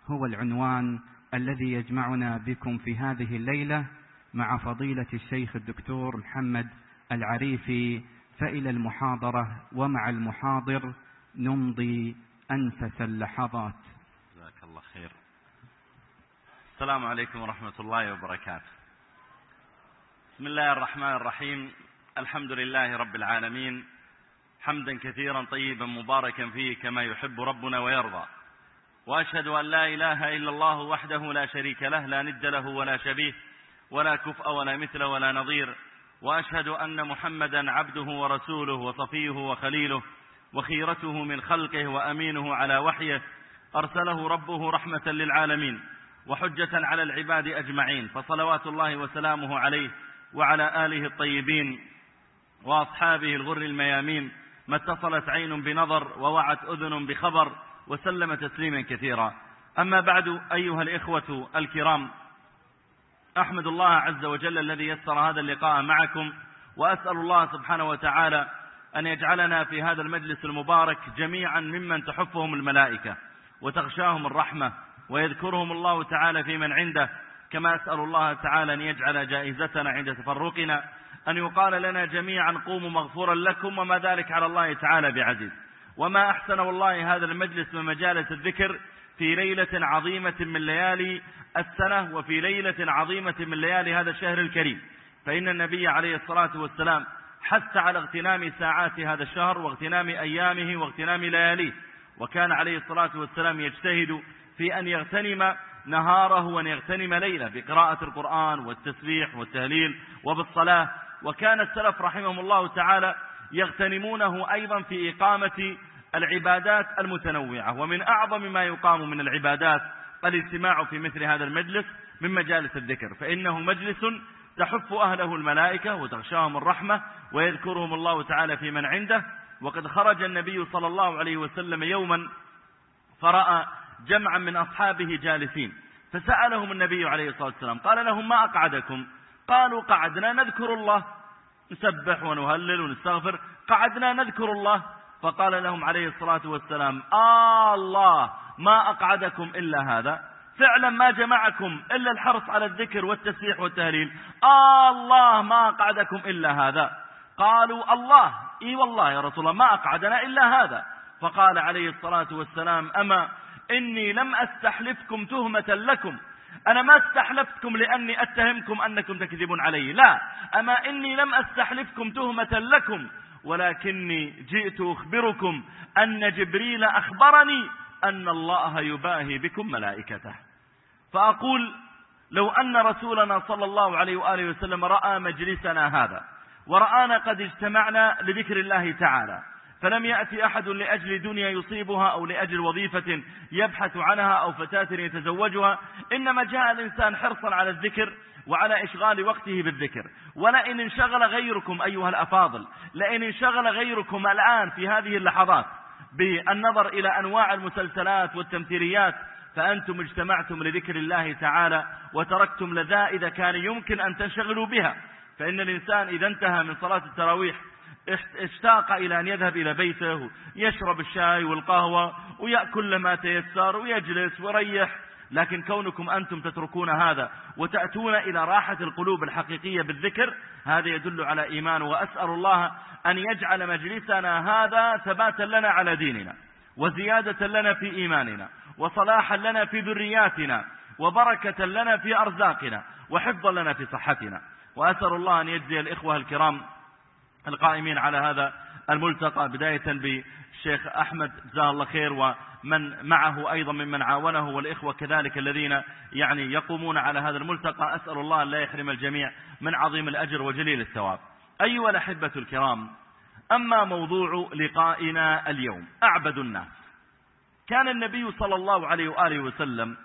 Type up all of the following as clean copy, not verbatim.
هو العنوان الذي يجمعنا بكم في هذه الليلة مع فضيلة الشيخ الدكتور محمد العريفي. فإلى المحاضرة، ومع المحاضر نمضي أنفس اللحظات. جزاك الله خير. السلام عليكم ورحمة الله وبركاته. بسم الله الرحمن الرحيم. الحمد لله رب العالمين، حمدا كثيرا طيبا مباركا فيه كما يحب ربنا ويرضى. وأشهد أن لا إله إلا الله وحده لا شريك له، لا ند له ولا شبيه ولا كفء ولا مثل ولا نظير. وأشهد أن محمدا عبده ورسوله وصفيه وخليله وخيرته من خلقه وأمينه على وحيه، أرسله ربه رحمة للعالمين وحجة على العباد أجمعين، فصلوات الله وسلامه عليه وعلى آله الطيبين وأصحابه الغر الميامين، ما اتصلت عين بنظر ووعت أذن بخبر، وسلم تسليما كثيرا. أما بعد، أيها الإخوة الكرام، أحمد الله عز وجل الذي يسر هذا اللقاء معكم، وأسأل الله سبحانه وتعالى أن يجعلنا في هذا المجلس المبارك جميعا ممن تحفهم الملائكة وتغشاهم الرحمة ويذكرهم الله تعالى في من عنده، كما أسأل الله تعالى أن يجعل جائزتنا عند تفرقنا أن يقال لنا جميعا قوموا مغفورا لكم، وما ذلك على الله تعالى بعزيز. وما أحسن والله هذا المجلس من مجالس الذكر في ليلة عظيمة من ليالي السنة، وفي ليلة عظيمة من ليالي هذا الشهر الكريم، فإن النبي عليه الصلاة والسلام حث على اغتنام ساعات هذا الشهر واغتنام أيامه واغتنام لياليه، وكان عليه الصلاة والسلام يجتهد في أن يغتنم نهاره وأن يغتنم ليله بقراءة القرآن والتسبيح والتهليل وبالصلاة. وكان السلف رحمهم الله تعالى يغتنمونه أيضا في إقامة العبادات المتنوعة، ومن أعظم ما يقام من العبادات الاجتماع في مثل هذا المجلس من مجالس الذكر، فإنه مجلس تحف أهله الملائكة وتغشاهم الرحمة ويذكرهم الله تعالى في من عنده. وقد خرج النبي صلى الله عليه وسلم يوما فرأى جمعا من أصحابه جالسين، فسألهم النبي عليه الصلاة والسلام قال لهم: ما أقعدكم؟ قالوا: قعدنا نذكر الله، نسبح ونهلل ونستغفر، قعدنا نذكر الله. فقال لهم عليه الصلاة والسلام: الله ما أقعدكم إلا هذا، فعلا ما جمعكم إلا الحرص على الذكر والتسبيح والتهليل، الله ما أقعدكم إلا هذا. قالوا: الله، إي والله يا رسول الله ما أقعدنا إلا هذا. فقال عليه الصلاة والسلام: أما إني لم أستحلفكم تهمة لكم، أنا ما استحلفتكم لأني أتهمكم أنكم تكذبون علي، لا، أما إني لم أستحلفكم تهمة لكم، ولكني جئت أخبركم أن جبريل أخبرني أن الله يباهي بكم ملائكته. فأقول لو أن رسولنا صلى الله عليه وآله وسلم رأى مجلسنا هذا ورآنا قد اجتمعنا لذكر الله تعالى، فلم يأتي أحد لأجل دنيا يصيبها أو لأجل وظيفة يبحث عنها أو فتاة يتزوجها، إنما جاء الإنسان حرصا على الذكر وعلى إشغال وقته بالذكر. ولئن انشغل غيركم أيها الأفاضل، لئن انشغل غيركم الآن في هذه اللحظات بالنظر إلى أنواع المسلسلات والتمثيليات، فأنتم اجتمعتم لذكر الله تعالى وتركتم لذائذ كان يمكن أن تنشغلوا بها. فإن الإنسان إذا انتهى من صلاة التراويح اشتاق إلى أن يذهب إلى بيته يشرب الشاي والقهوة ويأكل ما تيسر ويجلس ويريح، لكن كونكم أنتم تتركون هذا وتأتون إلى راحة القلوب الحقيقية بالذكر، هذا يدل على إيمان. وأسأل الله أن يجعل مجلسنا هذا ثباتا لنا على ديننا، وزيادة لنا في إيماننا، وصلاحا لنا في ذرياتنا، وبركة لنا في أرزاقنا، وحفظا لنا في صحتنا. وأسأل الله أن يجزي الإخوة الكرام القائمين على هذا الملتقى، بداية بالشيخ أحمد جزاه الله خير، ومن معه أيضا ممن عاونه، والإخوة كذلك الذين يقومون على هذا الملتقى. أسأل الله أن لا يحرم الجميع من عظيم الأجر وجليل الثواب. أيها الأحبة الكرام، أما موضوع لقائنا اليوم، أعبد الناس. كان النبي صلى الله عليه وآله وسلم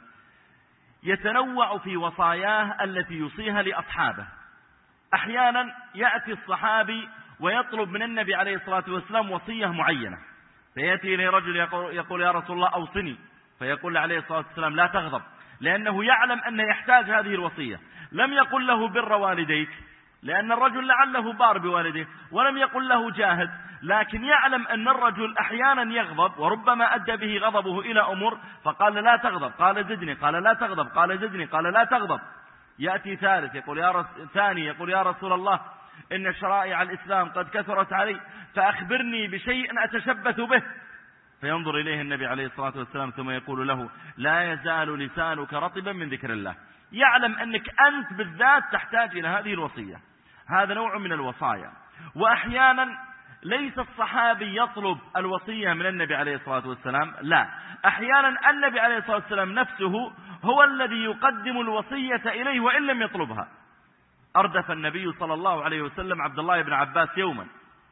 يتنوع في وصاياه التي يوصيها لأصحابه. أحيانا يأتي الصحابي ويطلب من النبي عليه الصلاة والسلام وصية معينة، فيأتي إليه رجل يقول: يا رسول الله أوصني، فيقول عليه الصلاة والسلام: لا تغضب، لأنه يعلم أن يحتاج هذه الوصية. لم يقل له: بر والديك، لأن الرجل لعله بار بوالده ولم يقل له جاهد، لكن يعلم أن الرجل أحيانا يغضب وربما أدى به غضبه إلى أمور، فقال لا تغضب، قال زدني، قال لا تغضب، قال زدني، قال لا تغضب. يأتي ثالث ثاني يقول يا رسول الله إن شرائع الإسلام قد كثرت علي فأخبرني بشيء أتشبث به. فينظر إليه النبي عليه الصلاة والسلام ثم يقول له لا يزال لسانك رطبا من ذكر الله. يعلم أنك أنت بالذات تحتاج إلى هذه الوصية. هذا نوع من الوصايا. وأحيانا ليس الصحابي يطلب الوصية من النبي عليه الصلاة والسلام، لا، أحيانا النبي عليه الصلاة والسلام نفسه هو الذي يقدم الوصية إليه وإن لم يطلبها. أردف النبي صلى الله عليه وسلم عبد الله بن عباس يوما،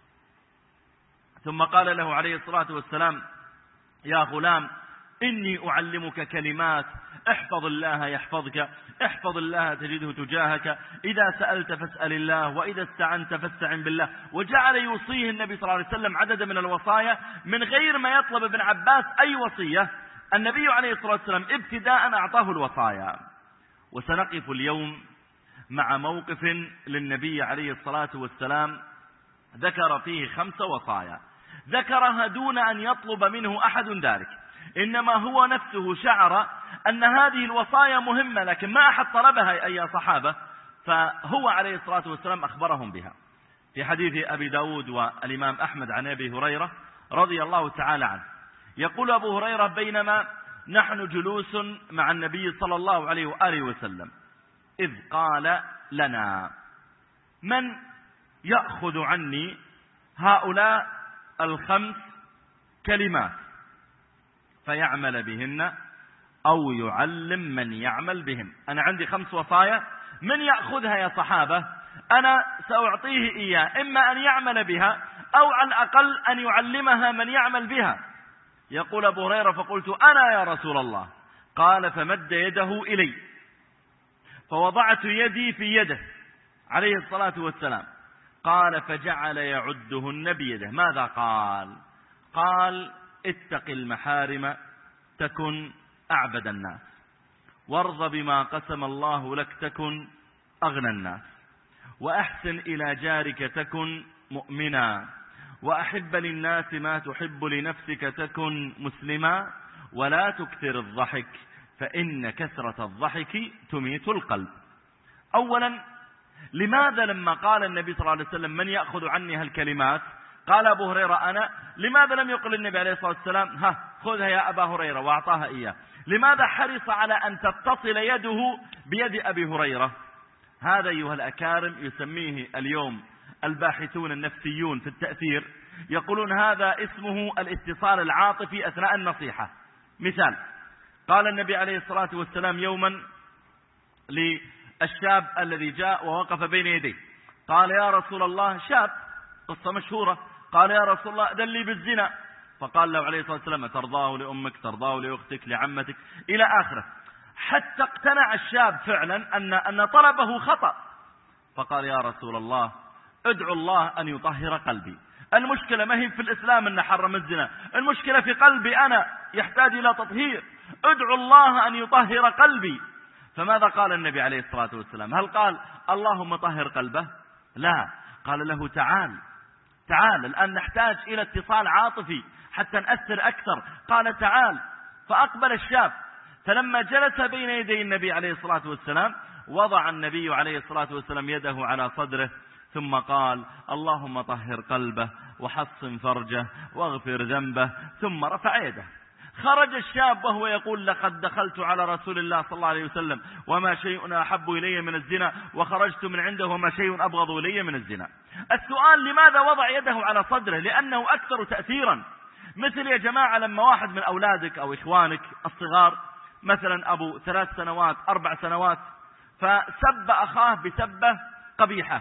ثم قال له عليه الصلاة والسلام يا غلام إني أعلمك كلمات احفظ الله يحفظك، احفظ الله تجده تجاهك، إذا سألت فاسأل الله، وإذا استعنت فاستعن بالله. وجعل يوصيه النبي صلى الله عليه وسلم عدد من الوصايا من غير ما يطلب ابن عباس أي وصية. النبي عليه الصلاة والسلام ابتداء أعطاه الوصايا. وسنقف اليوم مع موقف للنبي عليه الصلاة والسلام ذكر فيه 5 وصايا، ذكرها دون أن يطلب منه أحد ذلك، إنما هو نفسه شعر أن هذه الوصايا مهمة لكن ما أحد طلبها أي صحابة، فهو عليه الصلاة والسلام أخبرهم بها. في حديث أبي داود والإمام أحمد عن أبي هريرة رضي الله تعالى عنه، يقول أبو هريرة بينما نحن جلوس مع النبي صلى الله عليه وآله وسلم إذ قال لنا من يأخذ عني هؤلاء 5 كلمات فيعمل بهن أو يعلم من يعمل بهن. أنا عندي 5 وصايا، من يأخذها يا صحابة؟ أنا سأعطيه إياه، إما أن يعمل بها أو على الأقل أن يعلمها من يعمل بها. يقول أبو هريرة فقلت أنا يا رسول الله. قال فمد يده إلي فوضعت يدي في يده عليه الصلاة والسلام. قال فجعل يعدهن بيده. ماذا قال؟ قال اتق المحارم تكن أعبد الناس، وارض بما قسم الله لك تكن أغنى الناس، وأحسن إلى جارك تكن مؤمنا، وأحب للناس ما تحب لنفسك تكن مسلما، ولا تكثر الضحك فإن كثرة الضحك تميت القلب. أولا، لماذا لما قال النبي صلى الله عليه وسلم من يأخذ عني هالكلمات قال أبو هريرة أنا؟ لماذا لم يقل النبي عليه الصلاة والسلام خذها يا أبا هريرة وأعطاها إياه؟ لماذا حرص على أن تتصل يده بيد أبي هريرة؟ هذا أيها الأكارم يسميه اليوم الباحثون النفسيون في التأثير، يقولون هذا اسمه الاتصال العاطفي أثناء النصيحة. مثال، قال النبي عليه الصلاة والسلام يوما للشاب الذي جاء ووقف بين يديه، قال يا رسول الله، شاب قصة مشهورة، قال يا رسول الله أذن لي بالزنا. فقال له عليه الصلاة والسلام ترضاه لأمك، ترضاه لأختك، لعمتك، إلى آخره، حتى اقتنع الشاب فعلا أن طلبه خطأ. فقال يا رسول الله ادعو الله أن يطهر قلبي. المشكلة ما هي في الإسلام أن حرم الزنا، المشكلة في قلبي أنا يحتاج إلى تطهير، ادعو الله أن يطهر قلبي. فماذا قال النبي عليه الصلاة والسلام؟ هل قال اللهم طهر قلبه؟ لا، قال له تعال الآن نحتاج إلى اتصال عاطفي حتى نأثر أكثر. قال تعال، فأقبل الشاب، فلما جلس بين يدي النبي عليه الصلاة والسلام وضع النبي عليه الصلاة والسلام يده على صدره ثم قال اللهم طهر قلبه وحصن فرجه واغفر ذنبه، ثم رفع يده. خرج الشاب وهو يقول لقد دخلت على رسول الله صلى الله عليه وسلم وما شيء أحب إلي من الزنا، وخرجت من عنده وما شيء أبغض إلي من الزنا. السؤال لماذا وضع يده على صدره؟ لأنه أكثر تأثيرا. مثل يا جماعة لما واحد من أولادك أو إخوانك الصغار مثلا أبو 3 سنوات 4 سنوات فسب أخاه بسبة قبيحة،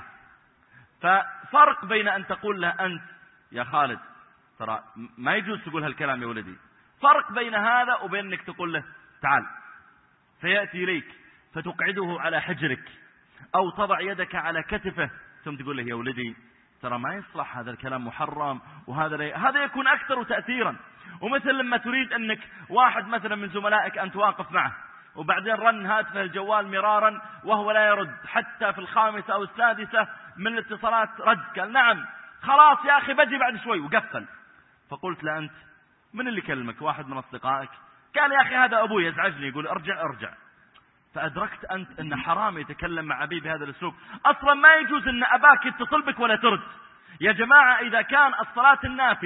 ففرق بين أن تقول له أنت يا خالد ترى ما يجوز تقول هالكلام يا ولدي، فرق بين هذا وبين أنك تقول له تعال، فيأتي إليك فتقعده على حجرك أو تضع يدك على كتفه ثم تقول له يا ولدي ترى ما يصلح هذا الكلام محرم هذا يكون أكثر تأثيرا. ومثل لما تريد أنك واحد مثلا من زملائك أنت واقف معه وبعدين رن هاتفه الجوال مرارا وهو لا يرد، حتى في الخامسة أو السادسة من الاتصالات رد، قال نعم خلاص يا أخي بجي بعد شوي، وقفل. فقلت له أنت من اللي كلمك؟ واحد من أصدقائك؟ قال يا أخي هذا أبوي يزعجني يقول ارجع. فأدركت أنت أن حرام يتكلم مع أبي بهذا الأسلوب. أصلا ما يجوز أن أباك يتصل بك ولا ترد. يا جماعة إذا كان الصلاة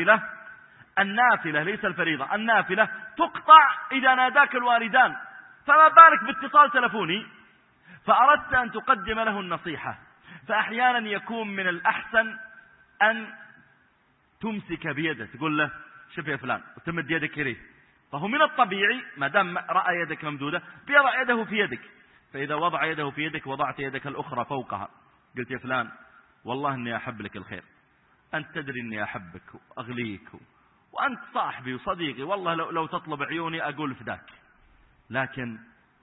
النافلة ليس الفريضة، النافلة تقطع إذا ناداك الوالدان، فما بالك باتصال تلفوني؟ فأردت أن تقدم له النصيحة. فأحيانا يكون من الأحسن أن تمسك بيده، تقول له شوف يا فلان، وتمد يدك إليه. فهو من الطبيعي ما دام رأى يدك ممدودة بيضع يده في يدك، فإذا وضع يده في يدك وضعت يدك الأخرى فوقها، قلت يا فلان والله إني أحب لك الخير، أنت تدري إني أحبك وأغليك وأنت صاحبي وصديقي، والله لو تطلب عيوني أقول فداك. لكن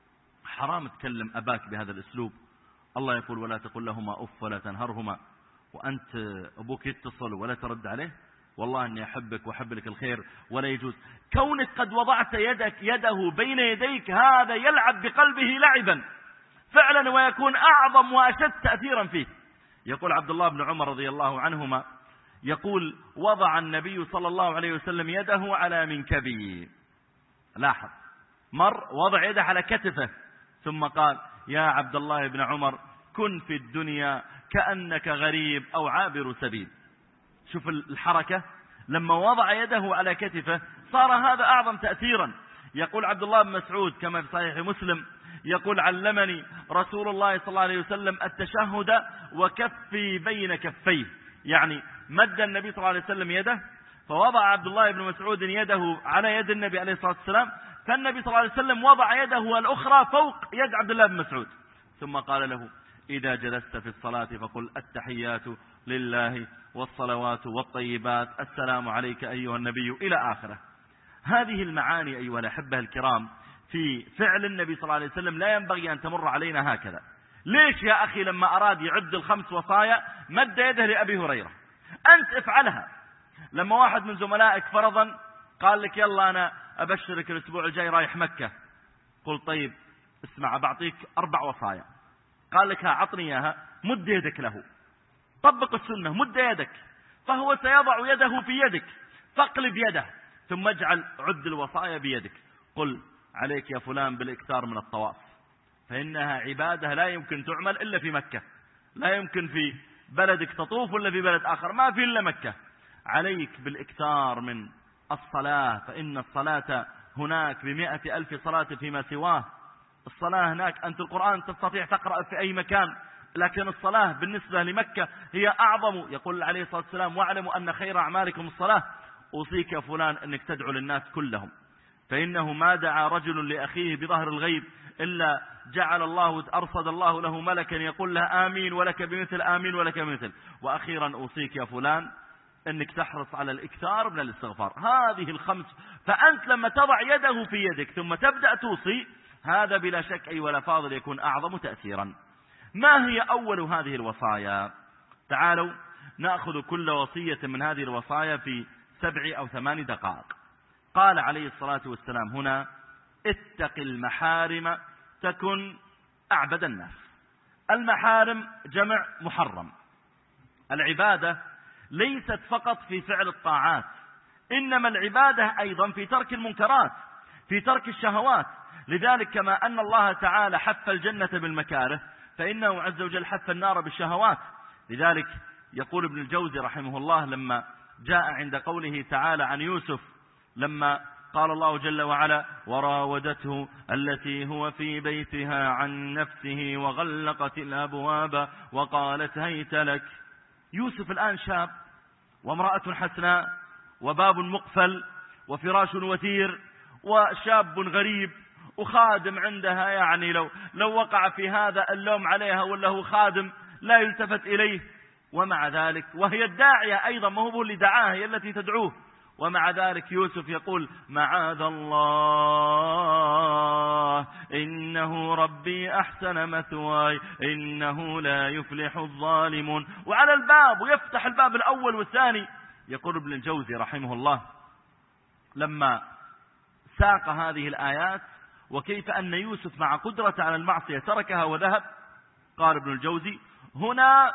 حرام تكلم أباك بهذا الأسلوب. الله يقول ولا تقل لهما أف ولا تنهرهما، وأنت أبوك يتصل ولا ترد عليه. والله أني أحبك وأحب لك الخير، ولا يجوز كونك قد وضعت يده بين يديك، هذا يلعب بقلبه لعبا فعلا ويكون أعظم وأشد تأثيرا فيه. يقول عبد الله بن عمر رضي الله عنهما يقول وضع النبي صلى الله عليه وسلم يده على منكبه، لاحظ مر وضع يده على كتفه، ثم قال يا عبد الله بن عمر كن في الدنيا كأنك غريب أو عابر سبيل. شوف الحركة، لما وضع يده على كتفه صار هذا أعظم تأثيرا. يقول عبد الله بن مسعود كما في صحيح مسلم يقول علمني رسول الله صلى الله عليه وسلم التشهد وكفي بين كفيه، يعني مد النبي صلى الله عليه وسلم يده، فوضع عبد الله بن مسعود يده على يد النبي عليه الصلاة والسلام، فالنبي صلى الله عليه وسلم وضع يده الأخرى فوق يد عبد الله بن مسعود، ثم قال له إذا جلست في الصلاة فقل التحيات لله والصلوات والطيبات السلام عليك أيها النبي إلى آخره. هذه المعاني أيها الأحبة الكرام في فعل النبي صلى الله عليه وسلم لا ينبغي أن تمر علينا هكذا. ليش يا أخي لما أراد يعد الخمس وصايا مد يده لأبي هريرة؟ أنت افعلها. لما واحد من زملائك فرضا قال لك يلا أنا أبشرك الأسبوع الجاي رايح مكة، قل طيب اسمع بعطيك 4 وصايا، قال لك ها عطني إياها، مد يدك له، طبق السنة، مد يدك، فهو سيضع يده في يدك، فاقلب يده ثم اجعل عد الوصايا بيدك. قل عليك يا فلان بالإكثار من الطواف، فإنها عبادة لا يمكن تعمل إلا في مكة، لا يمكن في بلدك تطوف إلا في بلد آخر، ما في إلا مكة. عليك بالإكثار من الصلاة، فإن الصلاة هناك ب100,000 صلاة فيما سواه. الصلاة هناك أنت القرآن تستطيع تقرأ في أي مكان، لكن الصلاة بالنسبة لمكة هي أعظم. يقول عليه الصلاة والسلام واعلموا أن خير أعمالكم الصلاة. أوصيك يا فلان أنك تدعو للناس كلهم، فإنه ما دعا رجل لأخيه بظهر الغيب إلا جعل الله أرصد الله له ملكا يقول له آمين ولك بمثل آمين ولك بمثل. وأخيرا أوصيك يا فلان أنك تحرص على الإكثار من الاستغفار. هذه الخمس، فأنت لما تضع يده في يدك ثم تبدأ توصي، هذا بلا شك أي ولا فاضل يكون أعظم تأثيرا. ما هي أول هذه الوصايا؟ تعالوا نأخذ كل وصية من هذه الوصايا في 7 أو 8 دقائق. قال عليه الصلاة والسلام هنا اتق المحارم تكن أعبد الناس. المحارم جمع محرم. العبادة ليست فقط في فعل الطاعات، إنما العبادة أيضا في ترك المنكرات، في ترك الشهوات. لذلك كما أن الله تعالى حف الجنة بالمكاره، فإنه عز وجل حف النار بالشهوات. لذلك يقول ابن الجوزي رحمه الله لما جاء عند قوله تعالى عن يوسف، لما قال الله جل وعلا وراودته التي هو في بيتها عن نفسه وغلقت الأبواب وقالت هيت لك. يوسف الآن شاب وامرأة حسناء وباب مقفل وفراش وثير وشاب غريب وخادم عندها، يعني لو وقع في هذا اللوم عليها ولا هو خادم لا يلتفت إليه. ومع ذلك وهي الداعية أيضا، ما هو اللي دعاها، هي التي تدعوه. ومع ذلك يوسف يقول معاذ الله إنه ربي أحسن مثواي إنه لا يفلح الظالمون. وعلى الباب، ويفتح الباب الأول والثاني. يقول ابن الجوزي رحمه الله لما ساق هذه الآيات وكيف أن يوسف مع قدرة على المعصية تركها وذهب؟ قال ابن الجوزي: هنا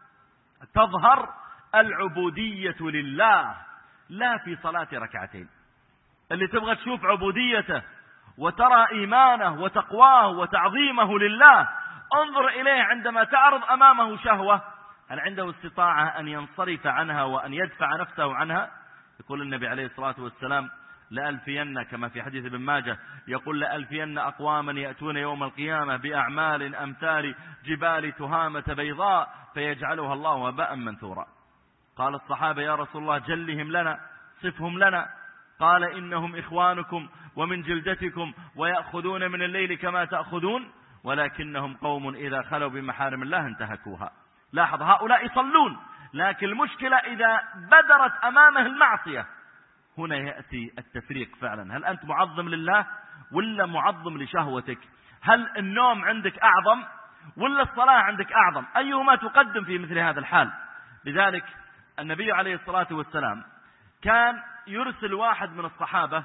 تظهر العبودية لله لا في صلاة ركعتين. اللي تبغى تشوف عبوديته وترى إيمانه وتقواه وتعظيمه لله، انظر إليه عندما تعرض أمامه شهوة، هل عنده استطاعة أن ينصرف عنها وأن يدفع نفسه عنها؟ يقول النبي عليه الصلاة والسلام: لألفين، كما في حديث ابن ماجه يقول: لألفين أقواما يأتون يوم القيامة بأعمال أمثال جبال تهامة بيضاء فيجعلها الله وباء منثورا. قال الصحابة: يا رسول الله جلهم لنا، صفهم لنا. قال: إنهم إخوانكم ومن جلدتكم ويأخذون من الليل كما تأخذون، ولكنهم قوم إذا خلوا بمحارم الله انتهكوها. لاحظ، هؤلاء يصلون، لكن المشكلة إذا بدرت أمامه المعصية، هنا يأتي التفريق فعلا. هل أنت معظم لله ولا معظم لشهوتك؟ هل النوم عندك أعظم ولا الصلاة عندك أعظم؟ أيهما تقدم في مثل هذا الحال؟ لذلك النبي عليه الصلاة والسلام كان يرسل واحد من الصحابة،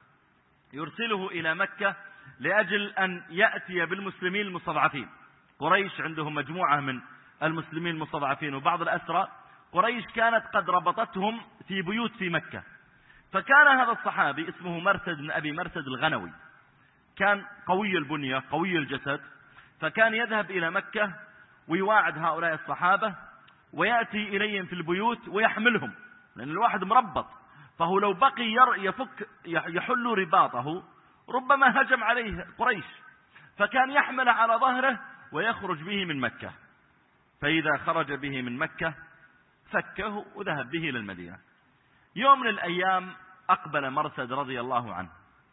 يرسله إلى مكة لأجل أن يأتي بالمسلمين المستضعفين. قريش عندهم مجموعة من المسلمين المستضعفين وبعض الأسرى، قريش كانت قد ربطتهم في بيوت في مكة. فكان هذا الصحابي اسمه مرثد بن أبي مرثد الغنوي، كان قوي البنية قوي الجسد، فكان يذهب إلى مكة ويواعد هؤلاء الصحابة ويأتي إليهم في البيوت ويحملهم، لأن الواحد مربط، فهو لو بقي يحل رباطه ربما هجم عليه قريش، فكان يحمل على ظهره ويخرج به من مكة. فإذا خرج به من مكة فكه وذهب به إلى المدينة. يوم من الأيام أقبل مرثد رضي الله عنه،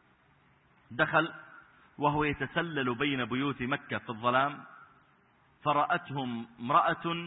دخل وهو يتسلل بين بيوت مكة في الظلام، فرأتهم امرأة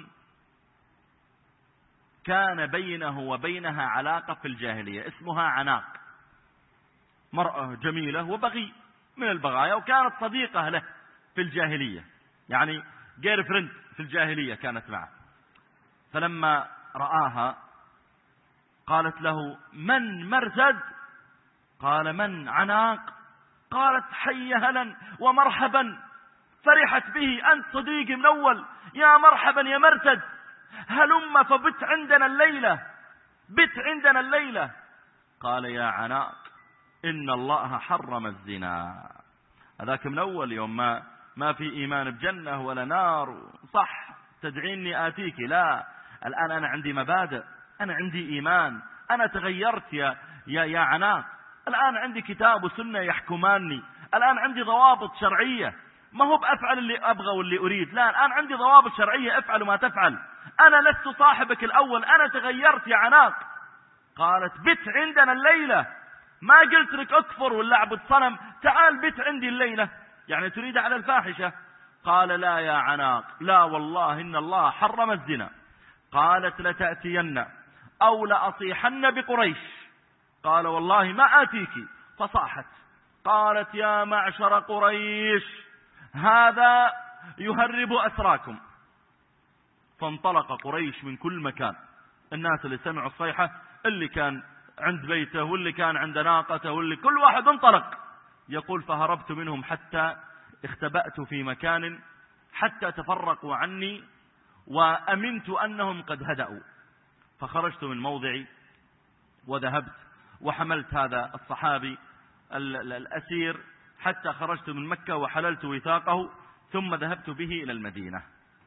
كان بينه وبينها علاقة في الجاهلية اسمها عناق، مرأة جميلة وبغي من البغايا، وكانت صديقة له في الجاهلية، يعني جير فريند في الجاهلية كانت معه. فلما رآها قالت له: من مرثد؟ قال: من عناق؟ قالت: حي هلا ومرحبا. فرحت به: أنت صديقي من أول، يا مرحبا يا مرثد، هلم فبت عندنا الليلة، بت عندنا الليلة. قال: يا عناق، إن الله حرم الزنا. هذاك من أول يوم ما في إيمان بجنة ولا نار، صح تدعيني آتيك، لا، الآن أنا عندي مبادئ، أنا عندي إيمان، أنا تغيرت يا عناق، الآن عندي كتاب وسنة يحكماني، الآن عندي ضوابط شرعية، ما هو بأفعل اللي أبغى واللي أريد، لا، الآن عندي ضوابط شرعية، أفعل ما تفعل، أنا لست صاحبك الأول، أنا تغيرت يا عناق. قالت: بت عندنا الليلة، ما قلت لك أكفر ولا أعبد صنم، تعال بت عندي الليلة، يعني تريد على الفاحشة. قال: لا يا عناق، لا والله إن الله حرم الزنا. قالت: لتأتين أو لأصيحن بقريش. قال: والله ما آتيك. فصاحت، قالت: يا معشر قريش، هذا يهرب أسراكم. فانطلق قريش من كل مكان، الناس اللي سمعوا الصيحة، اللي كان عند بيته واللي كان عند ناقته واللي كل واحد انطلق. يقول: فهربت منهم حتى اختبأت في مكان حتى تفرقوا عني وأمنت أنهم قد هدأوا. فخرجت من موضعي وذهبت وحملت هذا الصحابي الأسير حتى خرجت من مكة وحللت وثاقه، ثم ذهبت به إلى المدينة.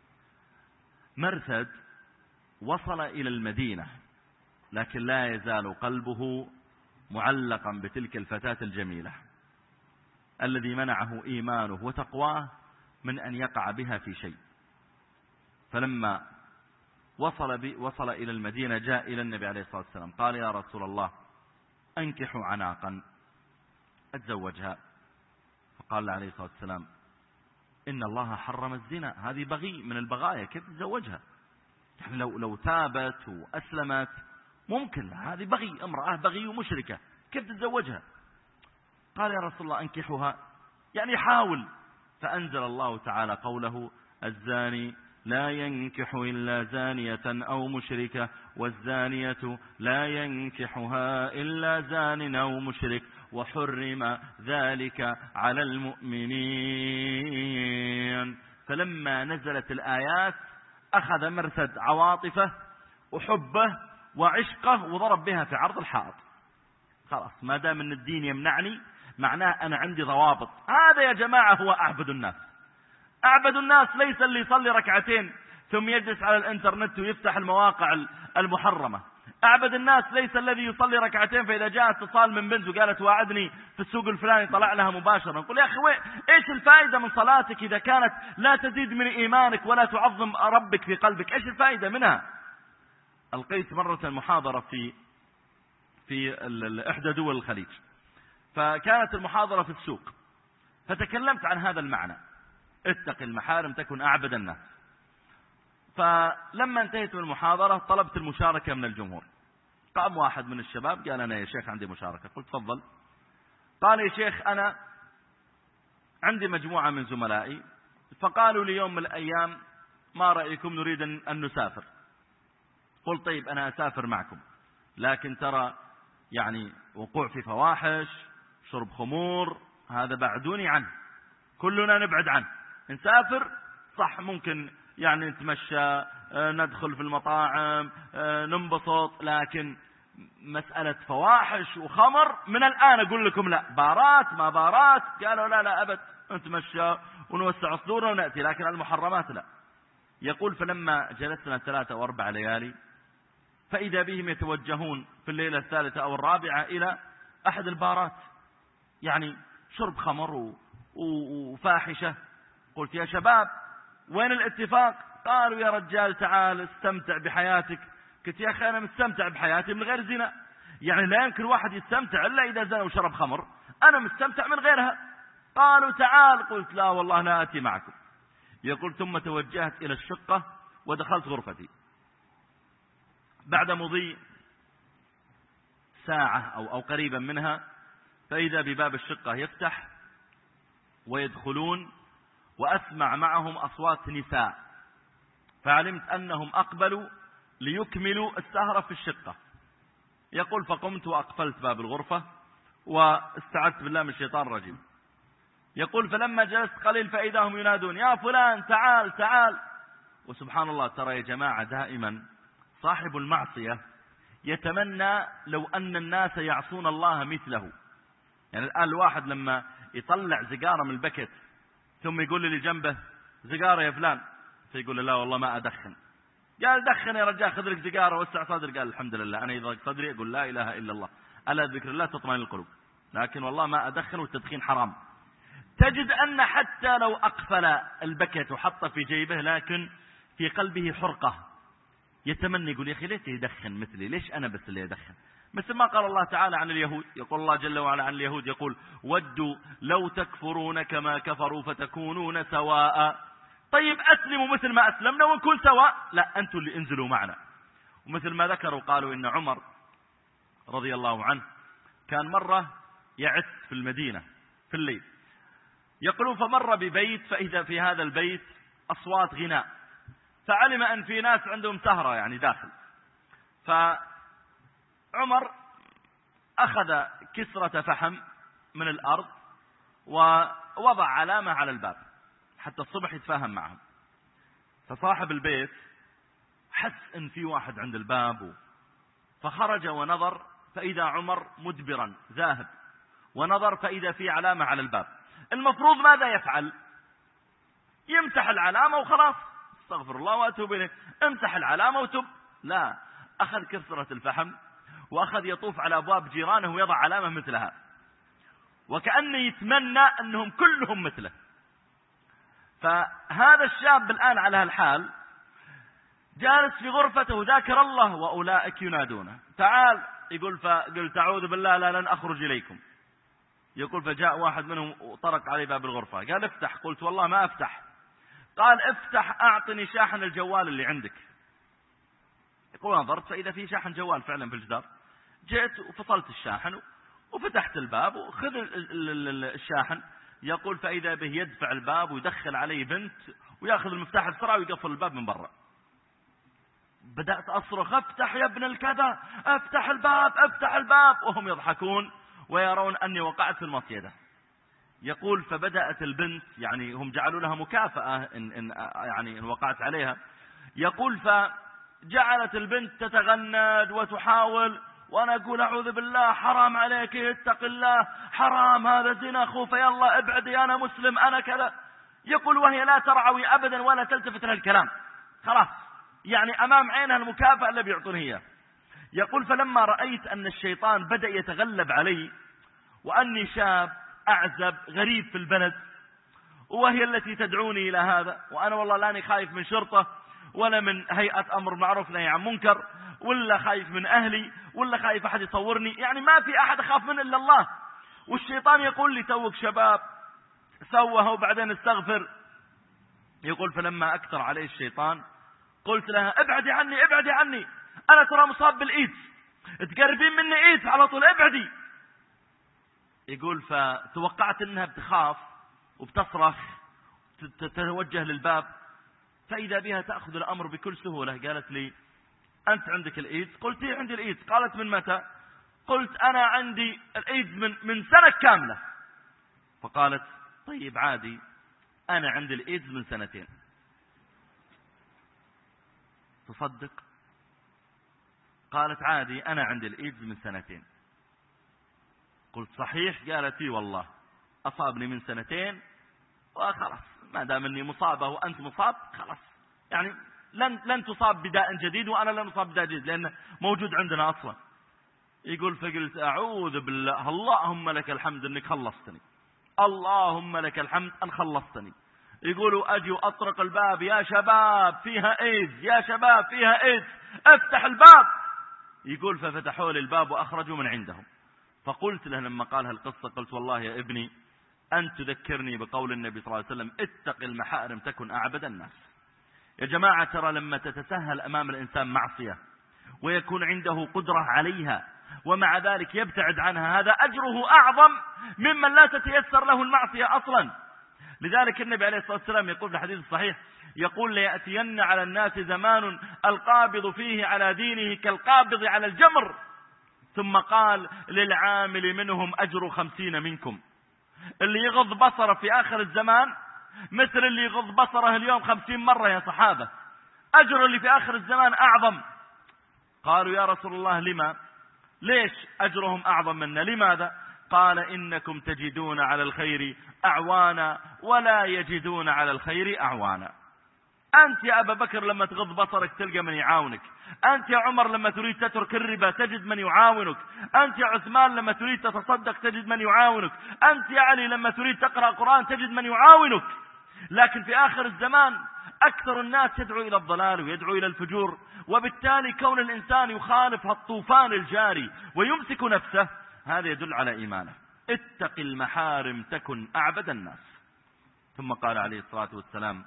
مرثد وصل إلى المدينة، لكن لا يزال قلبه معلقا بتلك الفتاة الجميلة الذي منعه إيمانه وتقواه من أن يقع بها في شيء. فلما وصل إلى المدينة جاء إلى النبي عليه الصلاة والسلام، قال: يا رسول الله، أنكحوا عناقا، أتزوجها. فقال عليه الصلاة والسلام: إن الله حرم الزنا، هذه بغي من البغايا، كيف تتزوجها؟ يعني لو تابت وأسلمت ممكن، هذه بغي، امرأة بغي ومشركة، كيف تتزوجها؟ قال: يا رسول الله أنكحها، يعني حاول. فأنزل الله تعالى قوله: الزاني لا ينكح إلا زانية أو مشركة، والزانية لا ينكحها إلا زان أو مشرك، وحرم ذلك على المؤمنين. فلما نزلت الآيات أخذ مرثد عواطفه وحبه وعشقه وضرب بها في عرض الحائط. خلاص ما دام ان الدين يمنعني معناه أنا عندي ضوابط. هذا يا جماعة هو أعبد الناس. أعبد الناس ليس اللي يصلي ركعتين ثم يجلس على الإنترنت ويفتح المواقع المحرمة. أعبد الناس ليس الذي يصلي ركعتين فإذا جاء اتصال من بنت وقالت واعدني في السوق الفلاني طلع لها مباشرة. نقول يا أخي إيش الفائدة من صلاتك إذا كانت لا تزيد من إيمانك ولا تعظم ربك في قلبك؟ إيش الفائدة منها؟ ألقيت مرة محاضرة في إحدى دول الخليج، فكانت المحاضرة في السوق، فتكلمت عن هذا المعنى: اتق المحارم تكن أعبد الناس. فلما انتهيت من المحاضرة طلبت المشاركة من الجمهور. قام واحد من الشباب قال: أنا يا شيخ عندي مشاركة. قلت تفضل. قال: يا شيخ أنا عندي مجموعة من زملائي فقالوا لي يوم من الأيام ما رأيكم نريد أن نسافر. قلت طيب أنا أسافر معكم، لكن ترى يعني وقوع في فواحش، شرب خمور، هذا بعدوني عنه، كلنا نبعد عنه. نسافر صح، ممكن يعني نتمشى، ندخل في المطاعم، ننبسط، لكن مسألة فواحش وخمر من الآن أقول لكم لا. بارات ما بارات، قالوا لا أبد، نتمشى ونوسع صدورنا ونأتي، لكن المحرمات لا. يقول فلما جلسنا 3 أو 4 ليالي فإذا بهم يتوجهون في الليلة 3 أو 4 إلى أحد البارات، يعني شرب خمر وفاحشة. قلت يا شباب وين الاتفاق؟ قالوا يا رجال تعال استمتع بحياتك. قلت يا أخي أنا مستمتع بحياتي من غير زنا، يعني لا يمكن واحد يستمتع إلا إذا زنا وشرب خمر، أنا مستمتع من غيرها. قالوا تعال. قلت لا والله لا آتي معكم. يقول ثم توجهت إلى الشقة ودخلت غرفتي. بعد مضي ساعة أو قريبا منها فإذا بباب الشقة يفتح ويدخلون، وأسمع معهم أصوات نساء، فعلمت أنهم أقبلوا ليكملوا السهرة في الشقة. يقول فقمت وأقفلت باب الغرفة واستعذت بالله من الشيطان الرجيم. يقول فلما جلست قليل فإذا هم ينادون يا فلان تعال تعال. وسبحان الله، ترى يا جماعة دائما صاحب المعصية يتمنى لو أن الناس يعصون الله مثله. يعني الآن الواحد لما يطلع زقارة من البكت ثم يقول لي جنبه زقارة يا فلان، فيقول له لا والله ما أدخن. قال دخن يا رجال، خذ لك زقارة وسع صدرك. قال الحمد لله، أنا إذا ضاق صدري أقول لا إله إلا الله، ألا ذكر الله تطمئن القلوب، لكن والله ما أدخن والتدخين حرام. تجد أن حتى لو أقفل البكت وحط في جيبه لكن في قلبه حرقة، يتمنى يقول يا أخي ليش يدخن مثلي، ليش أنا بس اللي يدخن؟ مثل ما قال الله تعالى عن اليهود، يقول الله جل وعلا عن اليهود يقول ودوا لو تكفرون كما كفروا فتكونون سواء. طيب أسلموا مثل ما أسلمنا ونكون سواء؟ لا، أنتم اللي انزلوا معنا. ومثل ما ذكروا قالوا إن عمر رضي الله عنه كان مرة يعث في المدينة في الليل، يقولون فمر ببيت فإذا في هذا البيت أصوات غناء، فعلم أن في ناس عندهم سهرة يعني داخل. فعمر أخذ كسرة فحم من الأرض ووضع علامة على الباب حتى الصبح يتفاهم معهم. فصاحب البيت حس أن في واحد عند الباب، فخرج ونظر فإذا عمر مدبرا ذاهب، ونظر فإذا في علامة على الباب. المفروض ماذا يفعل؟ يمسح العلامة وخلاص، استغفر الله وأتوب إليه، امسح العلامة وتب. لا، أخذ كسرة الفحم وأخذ يطوف على أبواب جيرانه ويضع علامة مثلها، وكأنه يتمنى أنهم كلهم مثله. فهذا الشاب الآن على هالحال جالس في غرفته ذاكر الله وأولئك ينادونه تعال. يقول فقلت أعوذ بالله لن أخرج إليكم. يقول فجاء واحد منهم وطرق علي باب الغرفة، قال افتح. قلت والله ما أفتح. قال افتح أعطني شاحن الجوال اللي عندك. يقول نظرت فإذا في شاحن جوال فعلا في الجدار. جئت وفصلت الشاحن وفتحت الباب وخذ الشاحن. يقول فإذا به يدفع الباب ويدخل عليه بنت ويأخذ المفتاح بسرعة ويقفل الباب من برا. بدأت أصرخ افتح يا ابن الكذا، افتح الباب افتح الباب، وهم يضحكون ويرون أني وقعت في المصيدة. يقول فبدأت البنت، يعني هم جعلوا لها مكافأة إن وقعت عليها. يقول فجعلت البنت تتغند وتحاول، وأنا أقول أعوذ بالله، حرام عليك، اتق الله، حرام، هذا زنا أخو، فيلا ابعدي، أنا مسلم، أنا كذا. يقول وهي لا ترعوي أبدا ولا تلتفت للكلام، خلاص يعني أمام عينها المكافأة اللي بيعطون هي. يقول فلما رأيت أن الشيطان بدأ يتغلب علي، وأني شاب أعزب غريب في البلد، وهي التي تدعوني إلى هذا، وأنا والله لاني خايف من شرطة ولا من هيئة أمر معروف نهي عن منكر، ولا خايف من أهلي، ولا خايف أحد يصورني، يعني ما في أحد أخاف منه إلا الله. والشيطان يقول لي توك شباب، سوها وبعدين استغفر. يقول فلما أكثر عليه الشيطان قلت لها ابعدي عني، ابعدي عني، أنا ترى مصاب بالإيدز، تقربين مني إيدز على طول، ابعدي. يقول فتوقعت أنها بتخاف وبتصرخ تتوجه للباب، فإذا بها تأخذ الأمر بكل سهولة. قالت لي أنت عندك الإيدز؟ قلت لي عندي الإيدز. قالت من متى؟ قلت أنا عندي الإيدز من سنة كاملة. فقالت طيب عادي، أنا عندي الإيدز من 2 سنين. تصدق؟ قالت عادي أنا عندي الإيدز من 2 سنين. قلت صحيح؟ قالت لي والله أصابني من 2 سنين وخلاص، ما دام أني مصابة وأنت مصاب خلاص، يعني لن تصاب بداء جديد وأنا لن أصاب بداء جديد لأنه موجود عندنا أصلا. يقول فقلت أعوذ بالله، اللهم لك الحمد أنك خلصتني، اللهم لك الحمد أن خلصتني. يقولوا أجي وأطرق الباب، يا شباب فيها إيدز، يا شباب فيها إيدز، افتح الباب. يقول ففتحوا لي الباب وأخرجوا من عندهم. فقلت له لما قال هالقصة، قلت والله يا ابني أن تذكرني بقول النبي صلى الله عليه وسلم اتق المحارم تكن أعبد الناس. يا جماعة ترى لما تتسهل أمام الإنسان معصية ويكون عنده قدرة عليها ومع ذلك يبتعد عنها، هذا أجره أعظم ممن لا تتيسر له المعصية أصلا. لذلك النبي عليه الصلاة والسلام يقول في الحديث الصحيح، يقول ليأتين على الناس زمان القابض فيه على دينه كالقابض على الجمر، ثم قال للعامل منهم أجر 50 منكم. اللي يغض بصره في آخر الزمان مثل اللي يغض بصره اليوم 50 مرة يا صحابة، أجر اللي في آخر الزمان أعظم. قالوا يا رسول الله لما؟ ليش أجرهم أعظم منا؟ لماذا؟ قال إنكم تجدون على الخير أعوانا ولا يجدون على الخير أعوانا. أنت يا أبا بكر لما تغض بصرك تلقى من يعاونك، أنت يا عمر لما تريد تترك الربا تجد من يعاونك، أنت يا عثمان لما تريد تتصدق تجد من يعاونك، أنت يا علي لما تريد تقرأ قرآن تجد من يعاونك. لكن في آخر الزمان أكثر الناس يدعو إلى الضلال ويدعو إلى الفجور، وبالتالي كون الإنسان يخالف الطوفان الجاري ويمسك نفسه هذا يدل على إيمانه. اتق المحارم تكن أعبد الناس. ثم قال عليه الصلاة والسلام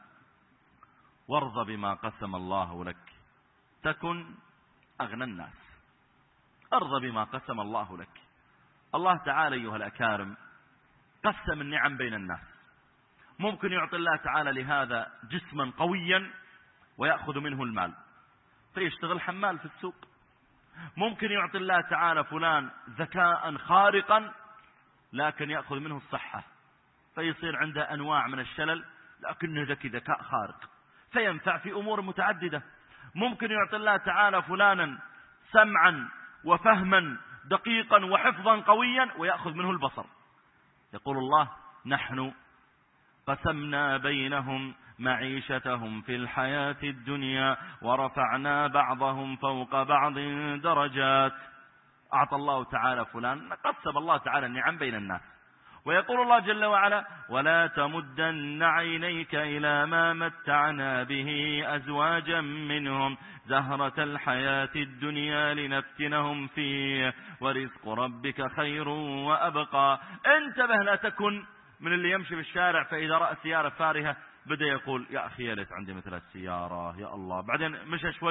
وارض بما قسم الله لك تكن أغنى الناس. ارض بما قسم الله لك. الله تعالى أيها الأكارم قسم النعم بين الناس. ممكن يعطي الله تعالى لهذا جسما قويا ويأخذ منه المال فيشتغل حمال في السوق. ممكن يعطي الله تعالى فلان ذكاء خارقا لكن يأخذ منه الصحة فيصير عنده أنواع من الشلل لكنه ذكاء خارق فينفع في أمور متعددة. ممكن يعطي الله تعالى فلانا سمعا وفهما دقيقا وحفظا قويا ويأخذ منه البصر. يقول الله نحن قسمنا بينهم معيشتهم في الحياة الدنيا ورفعنا بعضهم فوق بعض درجات. أعطى الله تعالى فلان، قسم الله تعالى النعم بين الناس. ويقول الله جل وعلا ولا تمدن عينيك إلى ما متعنا به أزواجا منهم زهرة الحياة الدنيا لنفتنهم فيه ورزق ربك خير وأبقى. انتبه لا تكن من اللي يمشي في الشارع فإذا رأى سيارة فارهة بدأ يقول يا أخي يا ليت عندي مثل السيارة يا الله، بعدين مشى شوي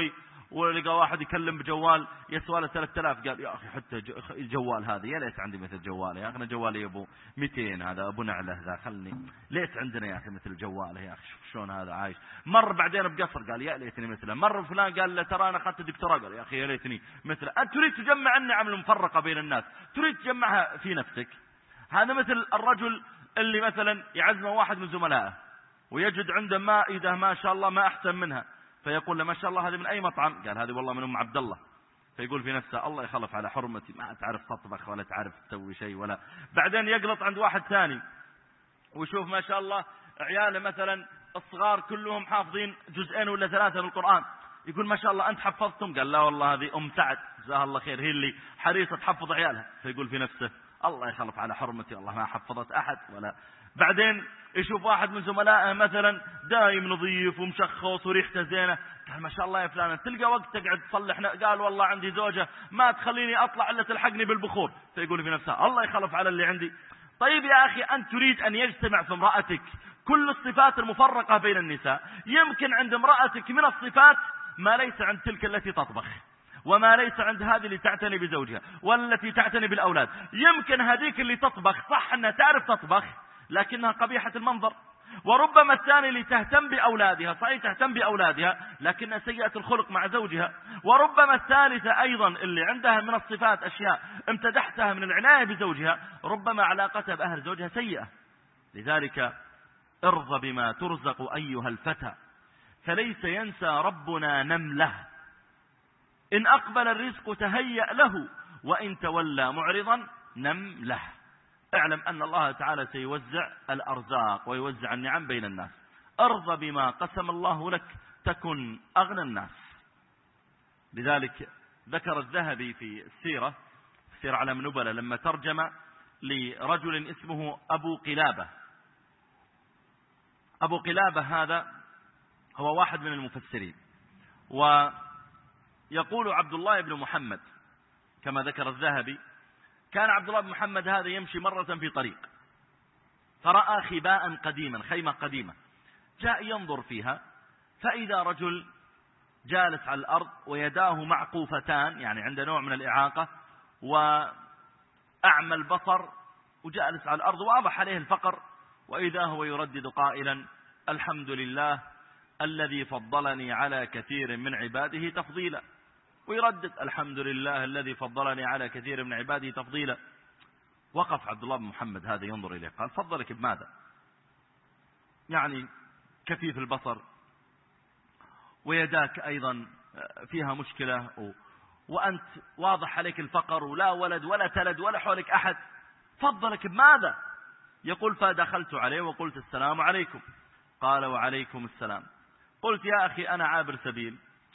ولقى واحد يكلم بجوال يسوى له 3000، قال يا أخي حتى الجوال هذا يا ليت عندي مثل جوالي، يا أخي أنا جوالي أبو 200 هذا أبو نعله ذا، خلني ليت عندنا يا أخي مثل جواله يا أخي، شوف شلون هذا عايش. مر بعدين بقصر قال يا ليتني مثله. مر فلان قال له ترى أنا أخذت دكتوراه، قال يا أخي يا ليتني مثله. أنت تريد تجمع النعم المفرقة بين الناس، تريد تجمعها في نفسك. هذا مثل الرجل اللي مثلا يعزمه واحد من زملائه ويجد عنده مائدة ما شاء الله ما أحسن منها، فيقول له ما شاء الله هذه من أي مطعم؟ قال هذه والله من أم عبد الله. فيقول في نفسه الله يخلف على حرمتي، ما تعرف تطبخ ولا تعرف تسوي شيء ولا. بعدين يقلط عند واحد ثاني ويشوف ما شاء الله عياله مثلا الصغار كلهم حافظين جزئين ولا 3 من القرآن، يقول ما شاء الله أنت حفظتم؟ قال لا والله هذه أم سعد جزاها الله خير هي اللي حريصة تحفظ عيالها. فيقول في نفسه الله يخلف على حرمتي، الله ما حفظت أحد ولا. بعدين يشوف واحد من زملائه مثلا دايم نظيف ومشخص وريحته زينة، قال ما شاء الله يا فلان تلقى وقت تقعد تصلح؟ قال والله عندي زوجة ما تخليني أطلع إلا تلحقني بالبخور. فيقول في نفسه الله يخلف على اللي عندي. طيب يا أخي أنت تريد أن يجتمع في امرأتك كل الصفات المفرقة بين النساء، يمكن عند امرأتك من الصفات ما ليس عند تلك التي تطبخ، وما ليس عند هذه اللي تعتني بزوجها والتي تعتني بالأولاد. يمكن هذيك اللي تطبخ صح أنها تعرف تطبخ لكنها قبيحة المنظر، وربما الثاني اللي تهتم بأولادها صحيح تهتم بأولادها لكنها سيئة الخلق مع زوجها، وربما الثالثة أيضا اللي عندها من الصفات أشياء امتدحتها من العناية بزوجها، ربما علاقتها بأهل زوجها سيئة. لذلك ارض بما ترزق أيها الفتى، فليس ينسى ربنا نمله، إن أقبل الرزق تهيأ له، وإن تولى معرضا نمله. اعلم أن الله تعالى سيوزع الأرزاق ويوزع النعم بين الناس. ارض بما قسم الله لك تكن أغنى الناس. لذلك ذكر الذهبي في السيرة سير علم النبلاء لما ترجم لرجل اسمه أبو قلابة. أبو قلابة هذا هو واحد من المفسرين، ويقول عبد الله بن محمد كما ذكر الذهبي كان عبد الله بن محمد هذا يمشي مرة في طريق فرأى خباء قديما، خيمة قديمة، جاء ينظر فيها فإذا رجل جالس على الأرض ويداه معقوفتان، يعني عنده نوع من الإعاقة وأعمى البصر وجالس على الأرض واضح عليه الفقر، وإذا هو يردد قائلا الحمد لله الذي فضلني على كثير من عباده تفضيلا، ويردد الحمد لله الذي فضلني على كثير من عباده تفضيلا. وقف عبد الله بن محمد هذا ينظر إليه قال فضلك بماذا؟ يعني كفيف البصر ويداك أيضا فيها مشكلة وأنت واضح عليك الفقر ولا ولد ولا تلد ولا حولك أحد، فضلك بماذا؟ يقول فدخلت عليه وقلت السلام عليكم. قال وعليكم السلام. قلت يا أخي أنا عابر سبيل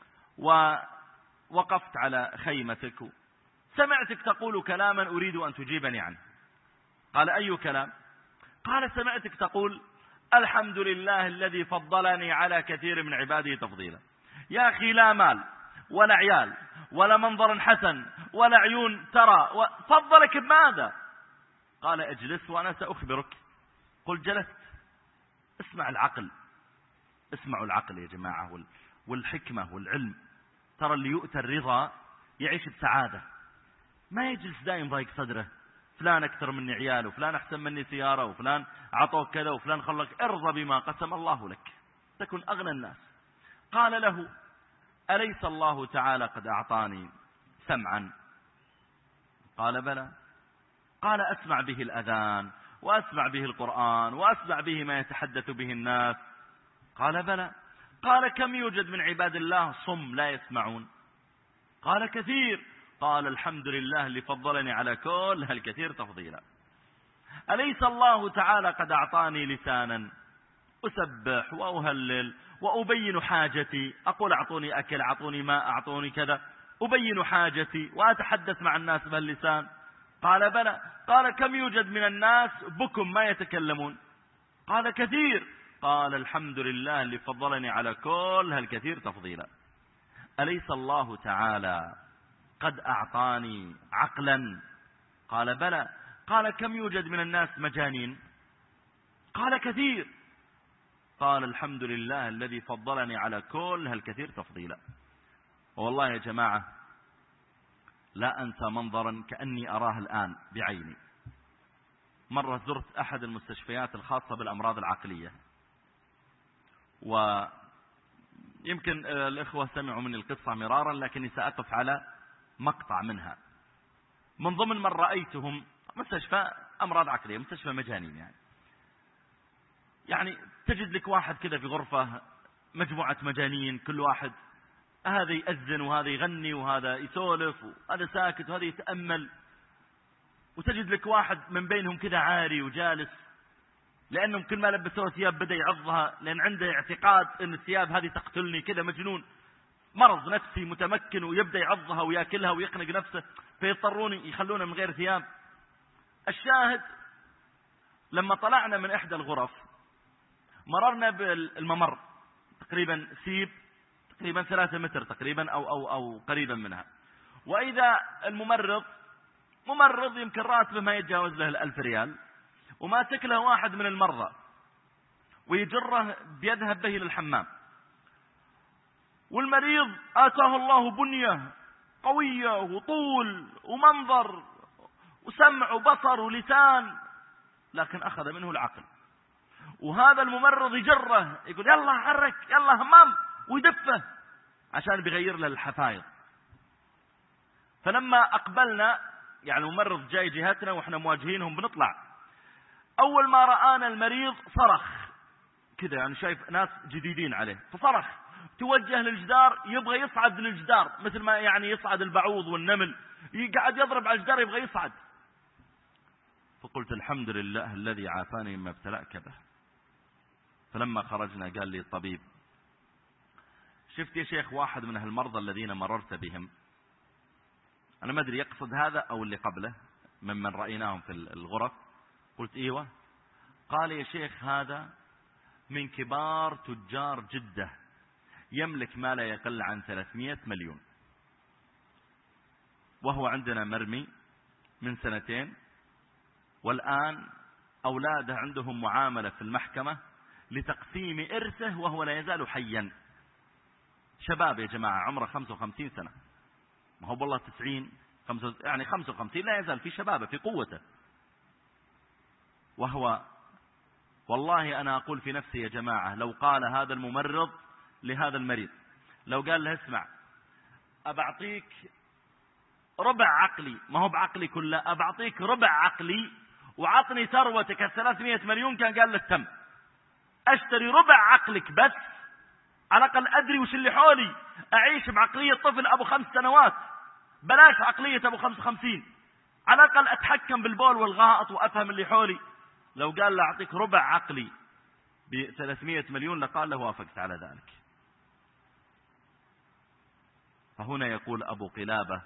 ووقفت على خيمتك سمعتك تقول كلاما أريد أن تجيبني عنه. قال أي كلام؟ قال سمعتك تقول الحمد لله الذي فضلني على كثير من عباده تفضيلا. يا أخي لا مال ولا عيال ولا منظر حسن ولا عيون ترى، فضلك بماذا؟ قال اجلس وأنا سأخبرك. قل جلست. اسمع العقل، اسمعوا العقل يا جماعة والحكمة والعلم. ترى اللي يؤتى الرضا يعيش بسعادة، ما يجلس دائم ضايق صدره فلان أكثر مني عيال وفلان أحسن مني سيارة وفلان عطوك كذا وفلان خلق. ارضى بما قسم الله لك تكن أغنى الناس. قال له أليس الله تعالى قد أعطاني سمعا؟ قال بلى. قال أسمع به الأذان وأسمع به القرآن وأسمع به ما يتحدث به الناس. قال بلى. قال كم يوجد من عباد الله صم لا يسمعون؟ قال كثير. قال الحمد لله اللي فضلني على كل هالكثير تفضيلا. أليس الله تعالى قد أعطاني لسانا أسبح وأهلل وأبين حاجتي، أقول أعطوني أكل أعطوني ماء أعطوني كذا، أبين حاجتي وأتحدث مع الناس بهاللسان؟ قال بلى. قال كم يوجد من الناس بكم ما يتكلمون؟ قال كثير. قال الحمد لله اللي فضلني على كل هالكثير تفضيلا. أليس الله تعالى قد أعطاني عقلا؟ قال بلى. قال كم يوجد من الناس مجانين؟ قال كثير. قال الحمد لله الذي فضلني على كل هالكثير تفضيلا. والله يا جماعة لا أنسى منظرا كأني أراه الآن بعيني. مرة زرت أحد المستشفيات الخاصة بالأمراض العقلية، ويمكن الإخوة سمعوا مني القصة مرارا لكني سأقف على مقطع منها. من ضمن من رأيتهم مستشفى أمراض عقلية، مستشفى مجانين يعني تجد لك واحد كذا في غرفة مجموعة مجانين، كل واحد هذا يأذن وهذا يغني وهذا يسولف وهذا ساكت وهذا يتأمل، وتجد لك واحد من بينهم كذا عاري وجالس، لأنهم كل ما لبسوه ثياب بدأ يعضها، لأن عنده اعتقاد أن الثياب هذه تقتلني، كذا مجنون مرض نفسي متمكن، ويبدأ يعضها ويأكلها ويخنق نفسه، فيضطرون يخلونه من غير ثياب. الشاهد لما طلعنا من إحدى الغرف مررنا بالممر تقريبا سيب تقريبا 3 متر تقريبا أو قريبا منها، وإذا الممرض ممرض يمكن راتبه ما يتجاوز له 1000 ريال، وماسك له واحد من المرضى ويجره بيذهب به للحمام، والمريض آتاه الله بنية قوية وطول ومنظر وسمع وبصر ولسان، لكن أخذ منه العقل. وهذا الممرض يجره يقول يلا حرك يلا همام، ويدفه عشان بيغير له الحفايض. فلما أقبلنا يعني الممرض جاي جهتنا وإحنا مواجهينهم بنطلع، أول ما رآنا المريض صرخ كذا، يعني شايف ناس جديدين عليه فصرخ، توجه للجدار يبغى يصعد للجدار مثل ما يعني يصعد البعوض والنمل، قاعد يضرب على الجدار يبغى يصعد. فقلت الحمد لله الذي عافاني مما ابتلأك به. فلما خرجنا قال لي الطبيب شفت يا شيخ واحد من هالمرضى الذين مررت بهم، أنا ما أدري يقصد هذا أو اللي قبله ممن رأيناهم في الغرف. قلت إيوه. قال يا شيخ هذا من كبار تجار جدة، يملك ما لا يقل عن 300 مليون، وهو عندنا مرمي من 2 والآن أولاده عندهم معاملة في المحكمة لتقسيم إرثه وهو لا يزال حيا. شباب يا جماعة عمره 55 سنة، ما هو والله 90 يعني 55 لا يزال في شبابه في قوته. وهو والله أنا أقول في نفسي يا جماعة لو قال هذا الممرض لهذا المريض، لو قال له اسمع أبعطيك ربع عقلي، ما هو بعقلي كله، أبعطيك ربع عقلي وعطني ثروتك 300 مليون، كان قال له تم، أشتري ربع عقلك بس على الأقل أدري وش اللي حولي، أعيش بعقلية طفل أبو 5 سنوات بلاش عقلية أبو 55، على الأقل أتحكم بالبول والغائط وأفهم اللي حولي. لو قال له أعطيك ربع عقلي ب300 مليون لقال له وافقت على ذلك. فهنا يقول أبو قلابة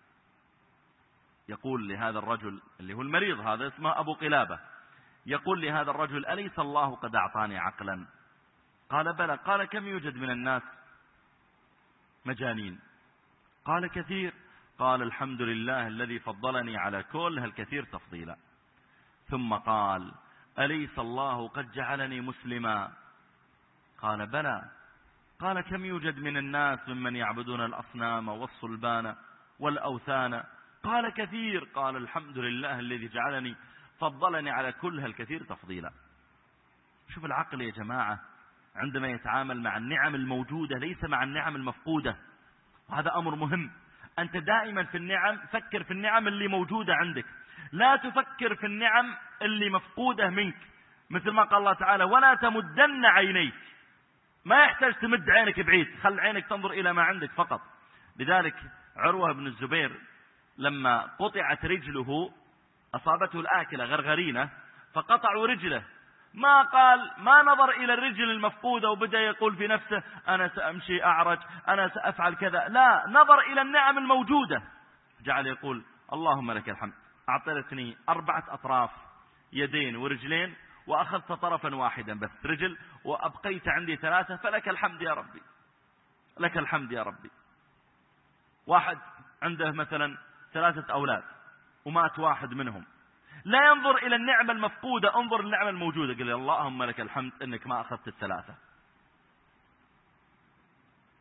يقول لهذا الرجل اللي هو المريض، هذا اسمه أبو قلابة، يقول لهذا الرجل أليس الله قد أعطاني عقلا؟ قال بلى. قال كم يوجد من الناس مجانين؟ قال كثير. قال الحمد لله الذي فضلني على كل هالكثير تفضيلا. ثم قال أليس الله قد جعلني مسلما؟ قال بلى. قال كم يوجد من الناس ممن يعبدون الأصنام والصلبان والأوثان؟ قال كثير. قال الحمد لله الذي جعلني فضلني على كل هالكثير تفضيلا. شوف العقل يا جماعة عندما يتعامل مع النعم الموجودة ليس مع النعم المفقودة، وهذا أمر مهم. أنت دائما في النعم فكر في النعم اللي موجودة عندك، لا تفكر في النعم اللي مفقودة منك، مثل ما قال الله تعالى ولا تمدن عينيك، ما يحتاج تمد عينك بعيد، خل عينك تنظر إلى ما عندك فقط. لذلك عروة بن الزبير لما قطعت رجله أصابته الآكلة غرغرينة فقطعوا رجله، ما قال ما نظر إلى الرجل المفقودة وبدأ يقول في نفسه أنا سأمشي أعرج أنا سأفعل كذا، لا، نظر إلى النعم الموجودة، جعل يقول اللهم لك الحمد أعطيتني 4 أطراف يدين ورجلين وأخذت طرفا واحدا بس رجل وأبقيت عندي 3، فلك الحمد يا ربي، لك الحمد يا ربي. واحد عنده مثلا 3 أولاد ومات واحد منهم، لا ينظر إلى النعمة المفقودة، انظر النعمة الموجودة، قال اللهم لك الحمد إنك ما أخذت 3.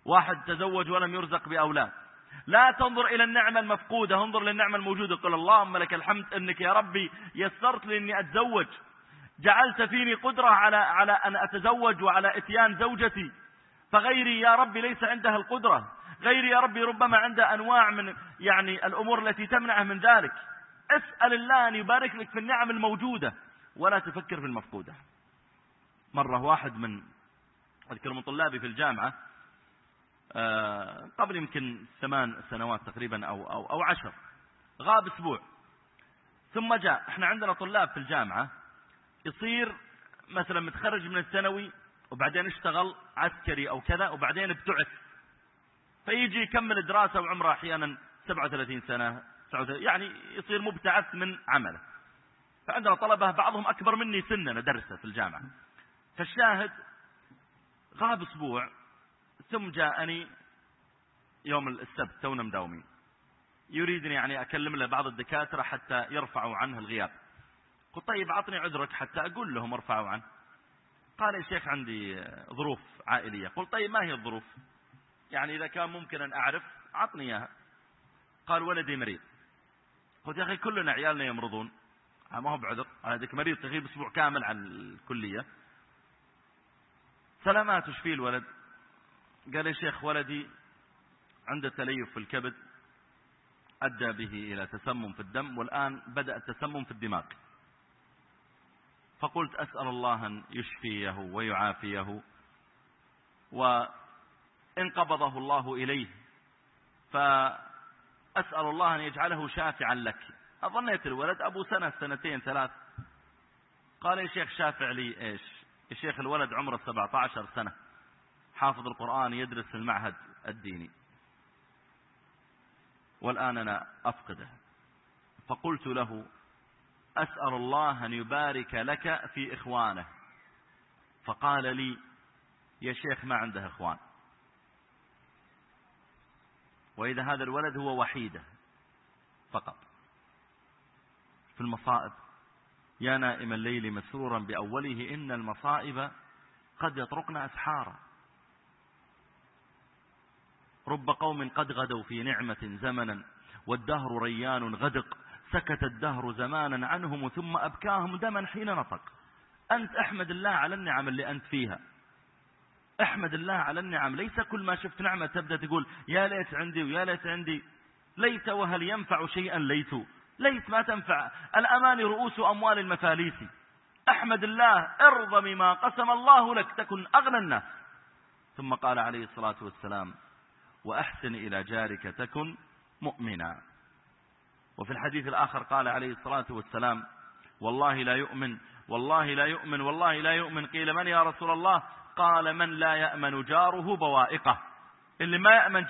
واحد تزوج ولم يرزق بأولاد. لا تنظر إلى النعمة المفقودة، انظر للنعمة الموجودة. قل اللهم لك الحمد أنك يا ربي يسرت لي أني أتزوج، جعلت فيني قدرة على أن أتزوج وعلى إتيان زوجتي، فغيري يا ربي ليس عندها القدرة، غيري يا ربي ربما عنده أنواع من يعني الأمور التي تمنعه من ذلك. اسأل الله أن يبارك لك في النعم الموجودة ولا تفكر في المفقودة. مرة واحد من أذكر من طلابي في الجامعة قبل يمكن 8 سنوات تقريبا أو 10، غاب أسبوع ثم جاء. احنا عندنا طلاب في الجامعة يصير مثلا متخرج من الثانوي وبعدين اشتغل عسكري أو كذا وبعدين ابتعث، فيجي يكمل دراسة وعمره أحيانا 37 سنة، يعني يصير مبتعث من عمله. فعندنا طلبة بعضهم أكبر مني سنا درسه في الجامعة. فالشاهد غاب أسبوع ثم جاءني يوم السبت، تونا مداومين، يريدني يعني أكلم له بعض الدكاترة حتى يرفعوا عنه الغياب. قلت طيب عطني عذرك حتى أقول لهم ارفعوا عنه. قال يا شيخ عندي ظروف عائلية. قلت طيب ما هي الظروف؟ يعني إذا كان ممكن أن أعرف عطني إياها. قال ولدي مريض. قلت يا أخي كلنا عيالنا يمرضون، ما هو بعذر، هذاك مريض تغيب أسبوع كامل عن الكلية. سلامات وش فيه الولد؟ قال يا شيخ ولدي عنده تليف في الكبد أدى به إلى تسمم في الدم، والآن بدأ التسمم في الدماغ. فقلت أسأل الله أن يشفيه ويعافيه، وإن قبضه الله إليه فأسأل الله أن يجعله شافعا لك. أظنيت الولد أبو سنة 2 3. قال يا شيخ شافع لي إيش؟ يا شيخ الولد عمره 17 سنة، حافظ القرآن، يدرس في المعهد الديني، والآن أنا أفقده. فقلت له أسأل الله أن يبارك لك في إخوانه. فقال لي يا شيخ ما عنده إخوان، وإذا هذا الولد هو وحيده فقط. في المصائب يا نائم الليل مسرورا بأوله إن المصائب قد يطرقنا أسحارا. رب قوم قد غدوا في نعمة زمنا والدهر ريان غدق، سكت الدهر زمانا عنهم ثم أبكاهم دما حين نطق. أنت أحمد الله على النعم اللي أنت فيها، احمد الله على النعم. ليس كل ما شفت نعمة تبدأ تقول يا ليت عندي ويا ليت عندي. ليت وهل ينفع شيئا ليت ما تنفع. الأماني رؤوس أموال المفاليس. أحمد الله، ارضى بما قسم الله لك تكن أغنى الناس. ثم قال عليه الصلاة والسلام وأحسن إلى جارك تكن مؤمنا. وفي الحديث الآخر قال عليه الصلاة والسلام والله لا يؤمن والله لا يؤمن والله لا يؤمن. قيل من يا رسول الله؟ قال من لا يأمن جاره بوائقه، اللي ما يأمن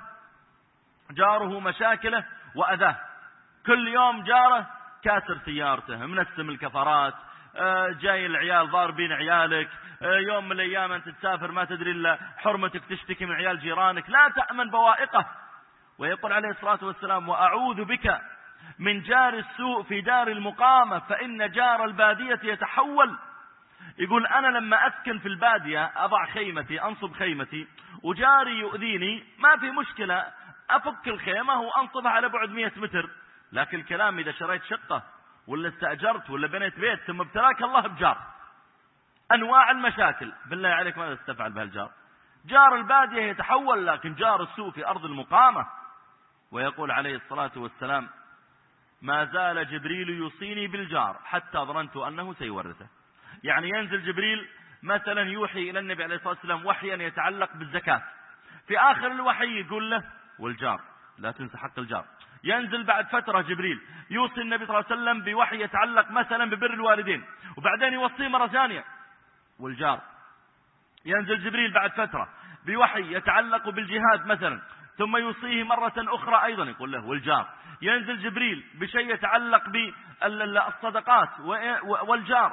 جاره مشاكله وأذاه. كل يوم جاره كاسر سيارته، منسم الكفرات، جاي العيال ضاربين عيالك، يوم من الأيام أنت تسافر ما تدري إلا حرمتك تشتكي من عيال جيرانك. لا تأمن بوائقه. ويقول عليه الصلاة والسلام وأعوذ بك من جار السوء في دار المقامة فإن جار البادية يتحول. يقول أنا لما أسكن في البادية أضع خيمتي، أنصب خيمتي، وجاري يؤذيني ما في مشكلة، أفك الخيمة وأنصبها على بعد 100 متر. لكن الكلام إذا شريت شقة ولا استأجرت ولا بنيت بيت ثم ابتلاك الله بجار، أنواع المشاكل، بالله عليك ماذا تستفعل بهالجار؟ جار البادية يتحول، لكن جار السوء في أرض المقامة. ويقول عليه الصلاة والسلام ما زال جبريل يوصيني بالجار حتى ظننت أنه سيورثه. يعني ينزل جبريل مثلا يوحي إلى النبي عليه الصلاة والسلام وحيا يتعلق بالزكاة، في آخر الوحي يقول له والجار لا تنسى حق الجار. ينزل بعد فترة جبريل يوصي النبي صلى الله عليه وسلم بوحي يتعلق مثلا ببر الوالدين، وبعدين يوصيه مرة ثانية والجار. ينزل جبريل بعد فترة بوحي يتعلق بالجهاد مثلا، ثم يوصيه مرة أخرى أيضا يقول له والجار. ينزل جبريل بشيء يتعلق بالصدقات والجار.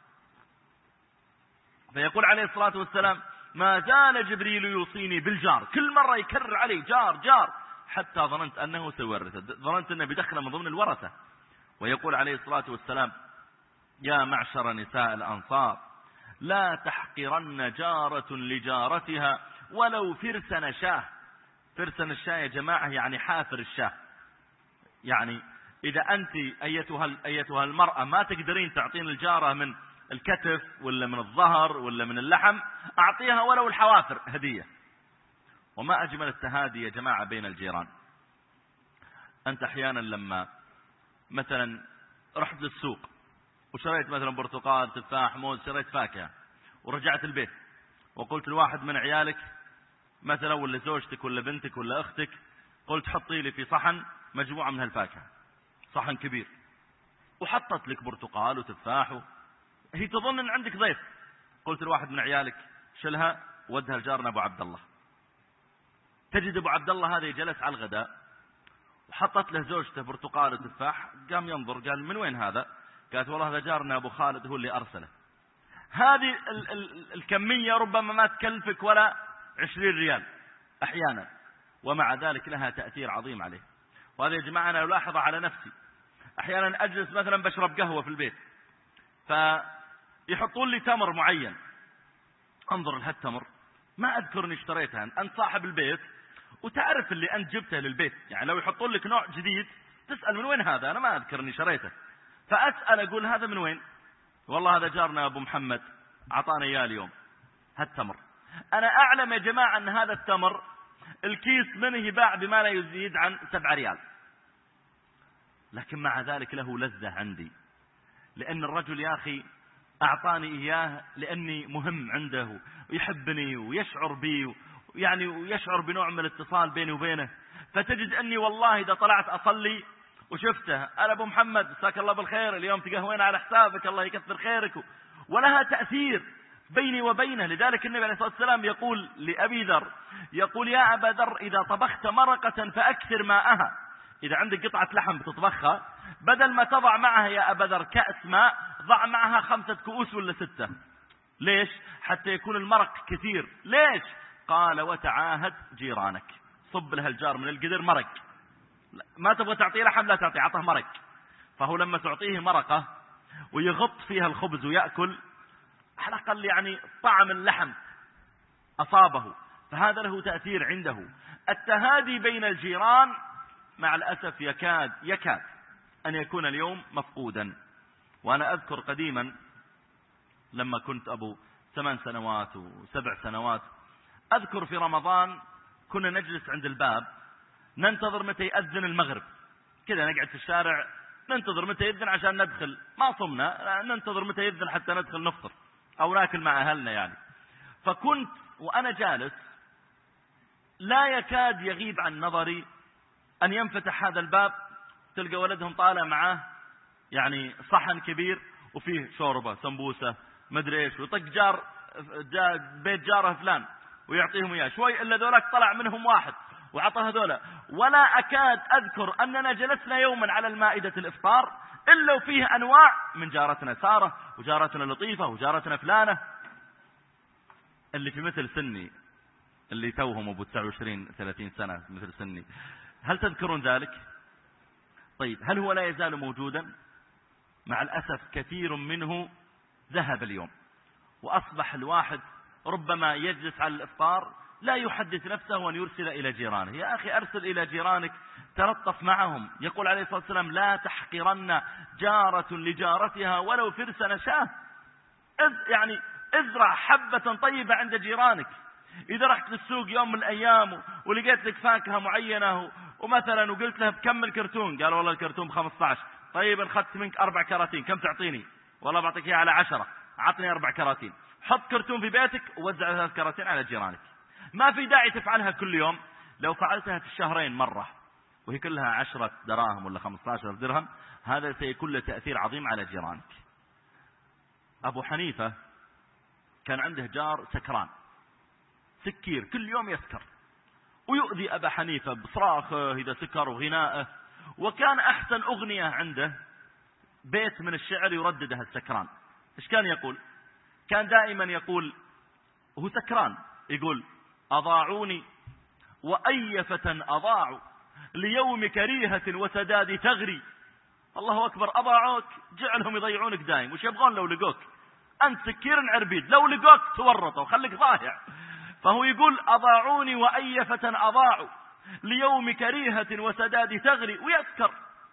فيقول عليه الصلاة والسلام ما زال جبريل يوصيني بالجار، كل مرة يكرر عليه جار حتى ظننت أنه سيورثه، ظننت أنه بدخل من ضمن الورثة. ويقول عليه الصلاة والسلام يا معشر نساء الأنصار لا تحقرن جارة لجارتها ولو فرسن شاه. فرسن الشاه يا جماعة يعني حافر الشاه. يعني إذا أنت أيتها المرأة ما تقدرين تعطين الجارة من الكتف ولا من الظهر ولا من اللحم، أعطيها ولو الحوافر هدية. وما أجمل التهادي يا جماعة بين الجيران. أنت أحيانا لما مثلا رحت للسوق وشريت مثلا برتقال، تفاح، موز، شريت فاكهة، ورجعت البيت وقلت لواحد من عيالك مثلا ولا زوجتك ولا بنتك ولا أختك، قلت حطي لي في صحن مجموعة من هالفاكهة، صحن كبير، وحطت لك برتقال وتفاح، هي تظن أن عندك ضيف. قلت لواحد من عيالك شلها ودها لجارنا أبو عبد الله. تجد أبو عبد الله هذا جلس على الغداء وحطت له زوجته برتقال وتفاح، قام ينظر قال من وين هذا؟ قالت والله هذا جارنا أبو خالد هو اللي أرسله. هذه الكمية ربما ما تكلفك ولا 20 ريال أحيانا، ومع ذلك لها تأثير عظيم عليه. وهذا يا جماعة أنا ألاحظه على نفسي. أحيانا أجلس مثلا بشرب قهوة في البيت، فيحطون لي تمر معين، انظر لهالتمر ما أذكر أني اشتريتها، أنت صاحب البيت وتعرف اللي أنت جبته للبيت. يعني لو يحطون لك نوع جديد تسأل من وين هذا؟ أنا ما أذكر أني شريته. فأسأل أقول هذا من وين؟ والله هذا جارنا أبو محمد عطانا إياه اليوم هالتمر. أنا أعلم يا جماعة أن هذا التمر الكيس منه يباع بما لا يزيد عن 7 ريال، لكن مع ذلك له لذة عندي، لأن الرجل يا أخي أعطاني إياه لأني مهم عنده ويحبني ويشعر بي، يعني ويشعر بنوع من الاتصال بيني وبينه. فتجد أني والله إذا طلعت أصلي وشفته، أنا أبو محمد مساك الله بالخير، اليوم تقهوين على حسابك الله يكثر خيرك، ولها تأثير بيني وبينه. لذلك النبي عليه الصلاة والسلام يقول لأبي ذر، يقول يا أبا ذر إذا طبخت مرقة فأكثر ماءها. إذا عندك قطعة لحم بتطبخها، بدل ما تضع معها يا أبا ذر كأس ماء، ضع معها 5 كؤوس ولا 6. ليش؟ حتى يكون المرق كثير. ليش؟ قال وتعاهد جيرانك، صب لها الجار من القدر مرق. ما تبغى تعطيه لحم لا تعطيه، عطه مرق. فهو لما تعطيه مرقة ويغط فيها الخبز ويأكل، على الأقل يعني طعم اللحم أصابه، فهذا له تأثير عنده. التهادي بين الجيران مع الأسف يكاد أن يكون اليوم مفقودا. وأنا أذكر قديما لما كنت أبو 8 سنوات و7 سنوات، أذكر في رمضان كنا نجلس عند الباب ننتظر متى يأذن المغرب، كذا نقعد في الشارع ننتظر متى يأذن عشان ندخل، ما صمنا، ننتظر متى يأذن حتى ندخل نفطر أو ناكل مع أهلنا يعني. فكنت وأنا جالس لا يكاد يغيب عن نظري أن ينفتح هذا الباب، تلقى ولدهم طالع معاه يعني صحن كبير وفيه شوربة سمبوسة مدري ايش، ويطق بيت جاره فلان ويعطيهم اياه شوي، الا ذولاك طلع منهم واحد وعطى هذولا. ولا اكاد اذكر اننا جلسنا يوما على المائدة الافطار الا وفيه انواع من جارتنا سارة وجارتنا لطيفة وجارتنا فلانة. اللي في مثل سني، اللي توهم ابو 29-30 سنة مثل سني، هل تذكرون ذلك؟ طيب هل هو لا يزال موجودا؟ مع الأسف كثير منه ذهب اليوم، وأصبح الواحد ربما يجلس على الإفطار لا يحدث نفسه وأن يرسل إلى جيرانه. يا أخي أرسل إلى جيرانك، تلطف معهم. يقول عليه الصلاة والسلام لا تحقرن جارة لجارتها ولو فرسن شاه. يعني ازرع حبة طيبة عند جيرانك. إذا رحت للسوق يوم من الأيام ولقيت لك فاكهة معينة ومثلا وقلت له بكم الكرتون، قال والله الكرتون ب15، طيب أخذت منك 4 كراتين، كم تعطيني؟ والله بعطيك إياه على 10، عطني 4 كراتين. حط كرتون في بيتك ووزع 3 كراتين على جيرانك. ما في داعي تفعلها كل يوم. لو فعلتها في الشهرين مرة وهي كلها 10 دراهم ولا 15 درهم، هذا سيكون له تأثير عظيم على جيرانك. أبو حنيفة كان عنده جار سكران سكير، كل يوم يسكر ويؤذي أبا حنيفة بصراخه إذا سكر وغنائه. وكان أحسن أغنية عنده بيت من الشعر يرددها السكران. إيش كان يقول؟ كان دائما يقول وهو سكران، يقول أضاعوني وأي فتى أضاعوا ليوم كريهة وسداد ثغري. الله أكبر، أضاعوك، جعلهم يضيعونك دائم. وش يبغون لو لقوك؟ أنت سكير عربيد، لو لقوك تورطوا خليك ضايع. فهو يقول أضاعوني وأيفة أضاعوا ليوم كريهة وسداد تغري. ويذكر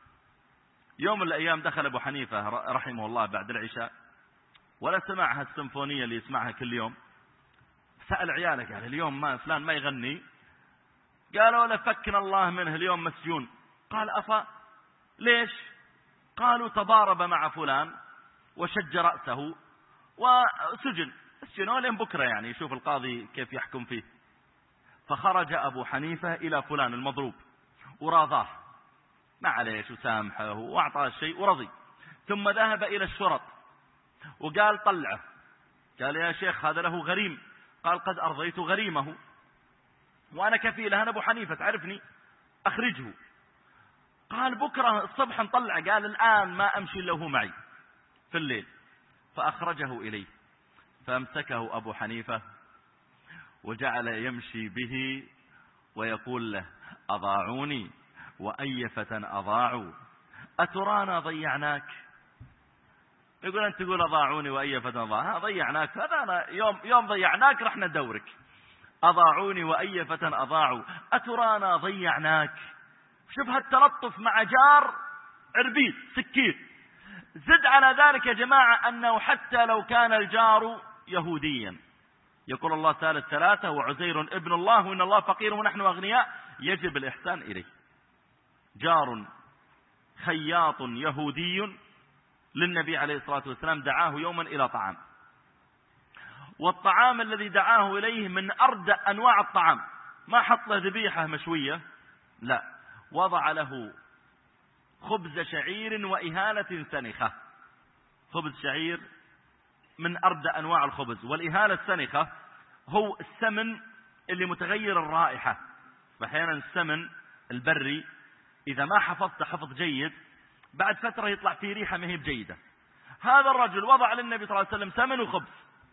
يوم من الأيام دخل أبو حنيفة رحمه الله بعد العشاء، ولا سمع هالسيمفونية اللي يسمعها كل يوم. سأل عياله قال اليوم ما فلان ما يغني، قالوا لفكنا الله منه اليوم مسجون. قال أفا ليش؟ قالوا تضارب مع فلان وشج رأسه وسجن، السجنوا لين بكرة يعني يشوف القاضي كيف يحكم فيه. فخرج أبو حنيفة إلى فلان المضروب وراضاه معليش وسامحه وأعطاه الشيء ورضي، ثم ذهب إلى الشرط وقال طلعه، قال يا شيخ هذا له غريم. قال قد أرضيت غريمه وأنا كفيله، أنا أبو حنيفة تعرفني، أخرجه. قال بكرة الصبح نطلع. قال الآن ما أمشي إلا هو معي في الليل. فأخرجه إليه، فأمسكه أبو حنيفة وجعل يمشي به ويقول له أضاعوني وأيفة أضاعوا أترانا ضيعناك. يقول أنت تقول أضاعوني وأيفة أضاعوا، ضيعناك هذا أنا يوم ضيعناك رح ندورك. أضاعوني وأيفة أضاعوا أترانا ضيعناك. شوف هالتلطف مع جار عربيد سكين. زد على ذلك يا جماعة أنه حتى لو كان الجار يهوديا، يقول الله تعالى الثلاثة وعزير ابن الله وإن الله فقير ونحن أغنياء، يجب الإحسان إليه. جار خياط يهودي للنبي عليه الصلاة والسلام دعاه يوما إلى طعام، والطعام الذي دعاه إليه من أردأ أنواع الطعام، ما حط له ذبيحة مشوية، لا، وضع له خبز شعير وإهالة سنخة. خبز شعير من أردأ أنواع الخبز، والإهالة السنخة هو السمن اللي متغير الرائحة. فأحيانا السمن البري إذا ما حفظت حفظ جيد بعد فترة يطلع فيه ريحة ما هي بجيدة. هذا الرجل وضع للنبي صلى الله عليه وسلم سمن وخبز،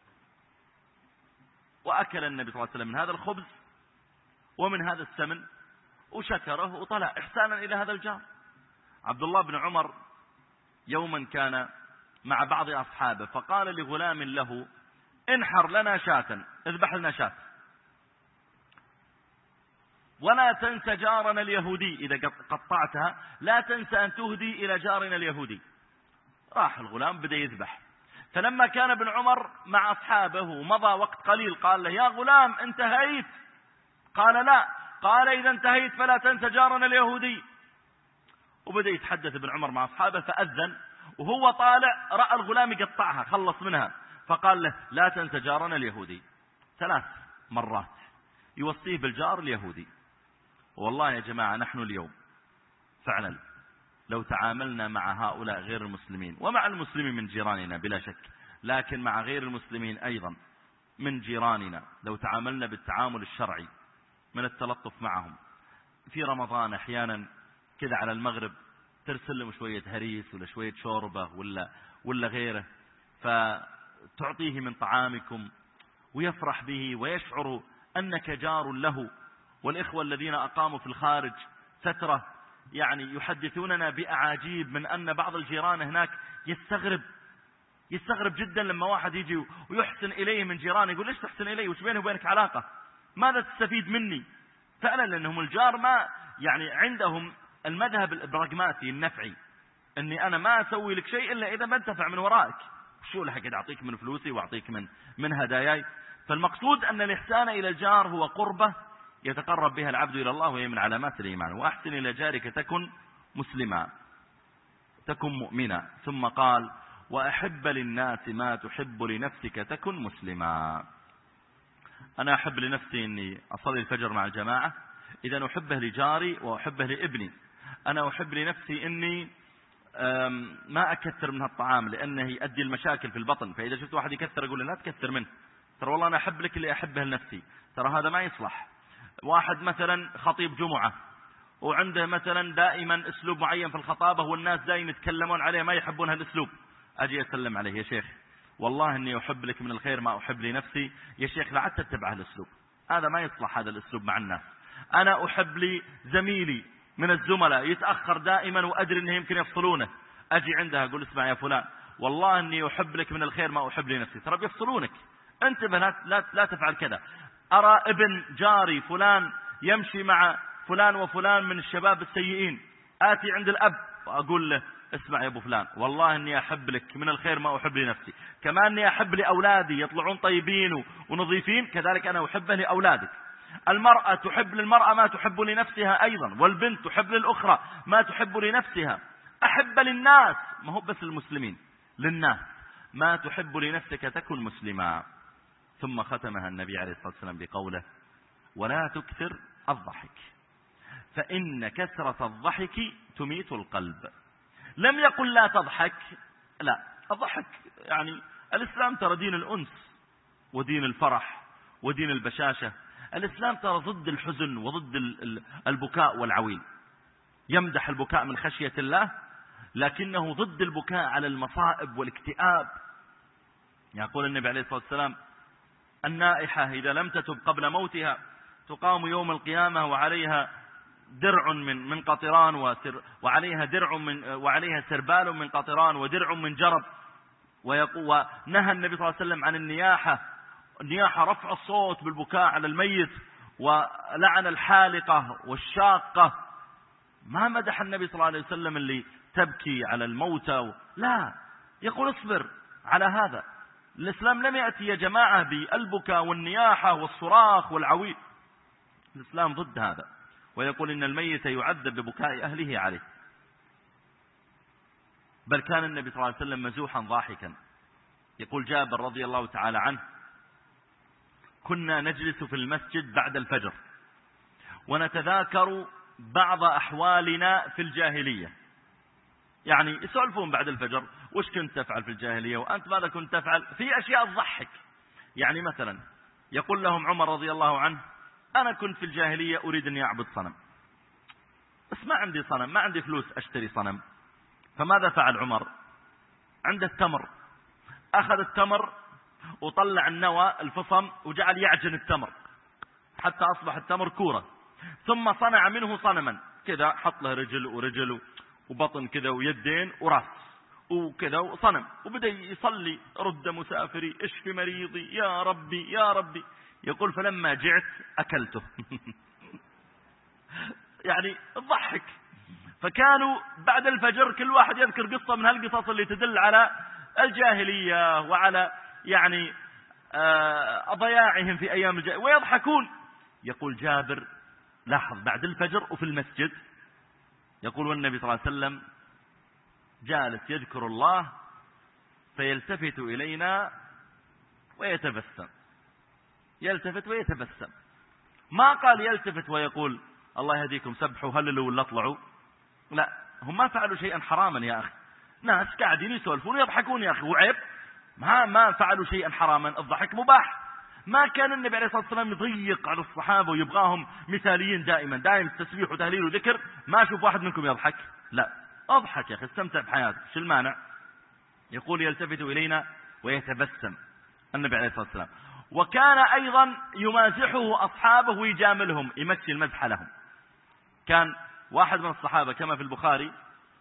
وأكل النبي صلى الله عليه وسلم من هذا الخبز ومن هذا السمن وشكره وطلع إحسانا إلى هذا الجار. عبد الله بن عمر يوما كان مع بعض أصحابه فقال لغلام له انحر لنا شاة، اذبح لنا شاة، ولا تنسى جارنا اليهودي، إذا قطعتها لا تنسى أن تهدي إلى جارنا اليهودي. راح الغلام بدأ يذبح، فلما كان ابن عمر مع أصحابه ومضى وقت قليل قال له يا غلام انتهيت؟ قال لا. قال إذا انتهيت فلا تنسى جارنا اليهودي. وبدأ يتحدث ابن عمر مع أصحابه، فأذن وهو طالع رأى الغلام يقطعها خلص منها، فقال له لا تنسى جارنا اليهودي 3 مرات يوصيه بالجار اليهودي. والله يا جماعة نحن اليوم فعلا لو تعاملنا مع هؤلاء غير المسلمين ومع المسلمين من جيراننا بلا شك، لكن مع غير المسلمين أيضا من جيراننا، لو تعاملنا بالتعامل الشرعي من التلطف معهم في رمضان أحيانا كذا على المغرب ترسل لهم شوية هريس ولا شوية شوربة ولا غيره، فتعطيه من طعامكم ويفرح به ويشعر أنك جار له. والإخوة الذين أقاموا في الخارج فترة يعني يحدثوننا بأعاجيب من أن بعض الجيران هناك يستغرب جدا لما واحد يجي ويحسن إليه من جيرانه، يقول ليش تحسن إليه؟ وش بينه وبينك علاقة؟ ماذا تستفيد مني؟ فعلا لأنهم الجار ما يعني عندهم المذهب البراغماتي النفعي، أني أنا ما أسوي لك شيء إلا إذا بنتفع من ورائك، شو لحق أعطيك من فلوسي وأعطيك من هداياي. فالمقصود أن الإحسان إلى الجار هو قربة يتقرب بها العبد إلى الله، وهي من علامات الإيمان. وأحسن إلى جارك تكن مسلما تكن مؤمنا. ثم قال وأحب للناس ما تحب لنفسك تكن مسلما. أنا أحب لنفسي أني أصلي الفجر مع الجماعة، إذا أحبه لجاري وأحبه لابني. أنا أحب لنفسي أني ما أكثر من هالطعام لأنه يؤدي المشاكل في البطن، فإذا شفت واحد يكثر أقول له لا تكثر منه، ترى والله أنا أحب لك اللي أحبه لنفسي، ترى هذا ما يصلح. واحد مثلا خطيب جمعة وعنده مثلا دائما أسلوب معين في الخطابة والناس دائما يتكلمون عليه ما يحبون هالأسلوب، أجي أسلم عليه يا شيخ والله أني أحب لك من الخير ما أحب لنفسي، يا شيخ لا عاد تتبع هالأسلوب، هذا ما يصلح هذا الأسلوب مع الناس. أنا أحب لي زميلي من الزملاء يتأخر دائما وأدري أنه يمكن يفصلونه، أجي عندها أقول اسمع يا فلان والله أني أحب لك من الخير ما أحب لنفسي، ترى بيفصلونك، انتبه لا تفعل كذا. أرى ابن جاري فلان يمشي مع فلان وفلان من الشباب السيئين، آتي عند الأب وأقول له اسمع يا أبو فلان، والله أني أحب لك من الخير ما أحب لنفسي، كما أني أحب لأولادي يطلعون طيبين ونظيفين كذلك أنا أحبه لأولادك. المرأة تحب للمرأة ما تحب لنفسها أيضا، والبنت تحب للأخرى ما تحب لنفسها. أحب للناس، ما هو بس المسلمين، للناس ما تحب لنفسك تكن مسلما. ثم ختمها النبي عليه الصلاة والسلام بقوله ولا تكثر الضحك فإن كثرة الضحك تميت القلب. لم يقل لا تضحك، لا، الضحك يعني الإسلام ترى دين الأنس ودين الفرح ودين البشاشة. الإسلام ترى ضد الحزن وضد البكاء والعويل، يمدح البكاء من خشية الله لكنه ضد البكاء على المصائب والاكتئاب. يقول النبي عليه الصلاة والسلام النائحة إذا لم تتب قبل موتها تقام يوم القيامة وعليها درع من قطران وعليها سربال من قطران ودرع من جرب. ونهى النبي صلى الله عليه وسلم عن النياحة رفع الصوت بالبكاء على الميت، ولعن الحالقة والشاقة. ما مدح النبي صلى الله عليه وسلم اللي تبكي على الموتى، لا، يقول اصبر على هذا. الإسلام لم يأتي يا جماعة بالبكاء والنياحة والصراخ والعويل، الإسلام ضد هذا، ويقول إن الميت يعذب ببكاء أهله عليه. بل كان النبي صلى الله عليه وسلم مزوحا ضاحكا. يقول جابر رضي الله تعالى عنه كنا نجلس في المسجد بعد الفجر ونتذاكر بعض أحوالنا في الجاهلية، يعني يسولفون بعد الفجر وش كنت تفعل في الجاهلية وأنت ماذا كنت تفعل، في أشياء تضحك. يعني مثلا يقول لهم عمر رضي الله عنه أنا كنت في الجاهلية أريد أن أعبد صنم، بس ما عندي صنم، ما عندي فلوس أشتري صنم. فماذا فعل عمر؟ عنده التمر، أخذ التمر وطلع النوى الفصم وجعل يعجن التمر حتى أصبح التمر كورة، ثم صنع منه صنما كذا، حط له رجل ورجل وبطن كذا ويدين ورأس وكذا وصنم، وبدأ يصلي رد مسافري اشفي مريضي يا ربي يا ربي. يقول فلما جعت أكلته يعني الضحك. فكانوا بعد الفجر كل واحد يذكر قصة من هالقصص اللي تدل على الجاهلية وعلى يعني ضياعهم في أيام الجاهلية ويضحكون. يقول جابر لاحظ بعد الفجر وفي المسجد، يقول والنبي صلى الله عليه وسلم جالس يذكر الله فيلتفت إلينا ويتبسم، يلتفت ويتبسم. ما قال يلتفت ويقول الله يهديكم سبحوا هللوا ولا اطلعوا، لا، هم ما فعلوا شيئا حراما يا أخي، ناس قاعدين يسولفون ويضحكون يا أخي، وعيب ما فعلوا شيئا حراما، الضحك مباح. ما كان النبي عليه الصلاة والسلام يضيق على الصحابة ويبغاهم مثاليين دائم تسبيح وتهليل وذكر، ما أشوف واحد منكم يضحك، لا، اضحك يا أخي، استمتع بحياتك، شو المانع؟ يقول يلتفت إلينا ويتبسم النبي عليه الصلاة والسلام. وكان أيضا يمازحه أصحابه ويجاملهم، يمشي المزح لهم. كان واحد من الصحابة كما في البخاري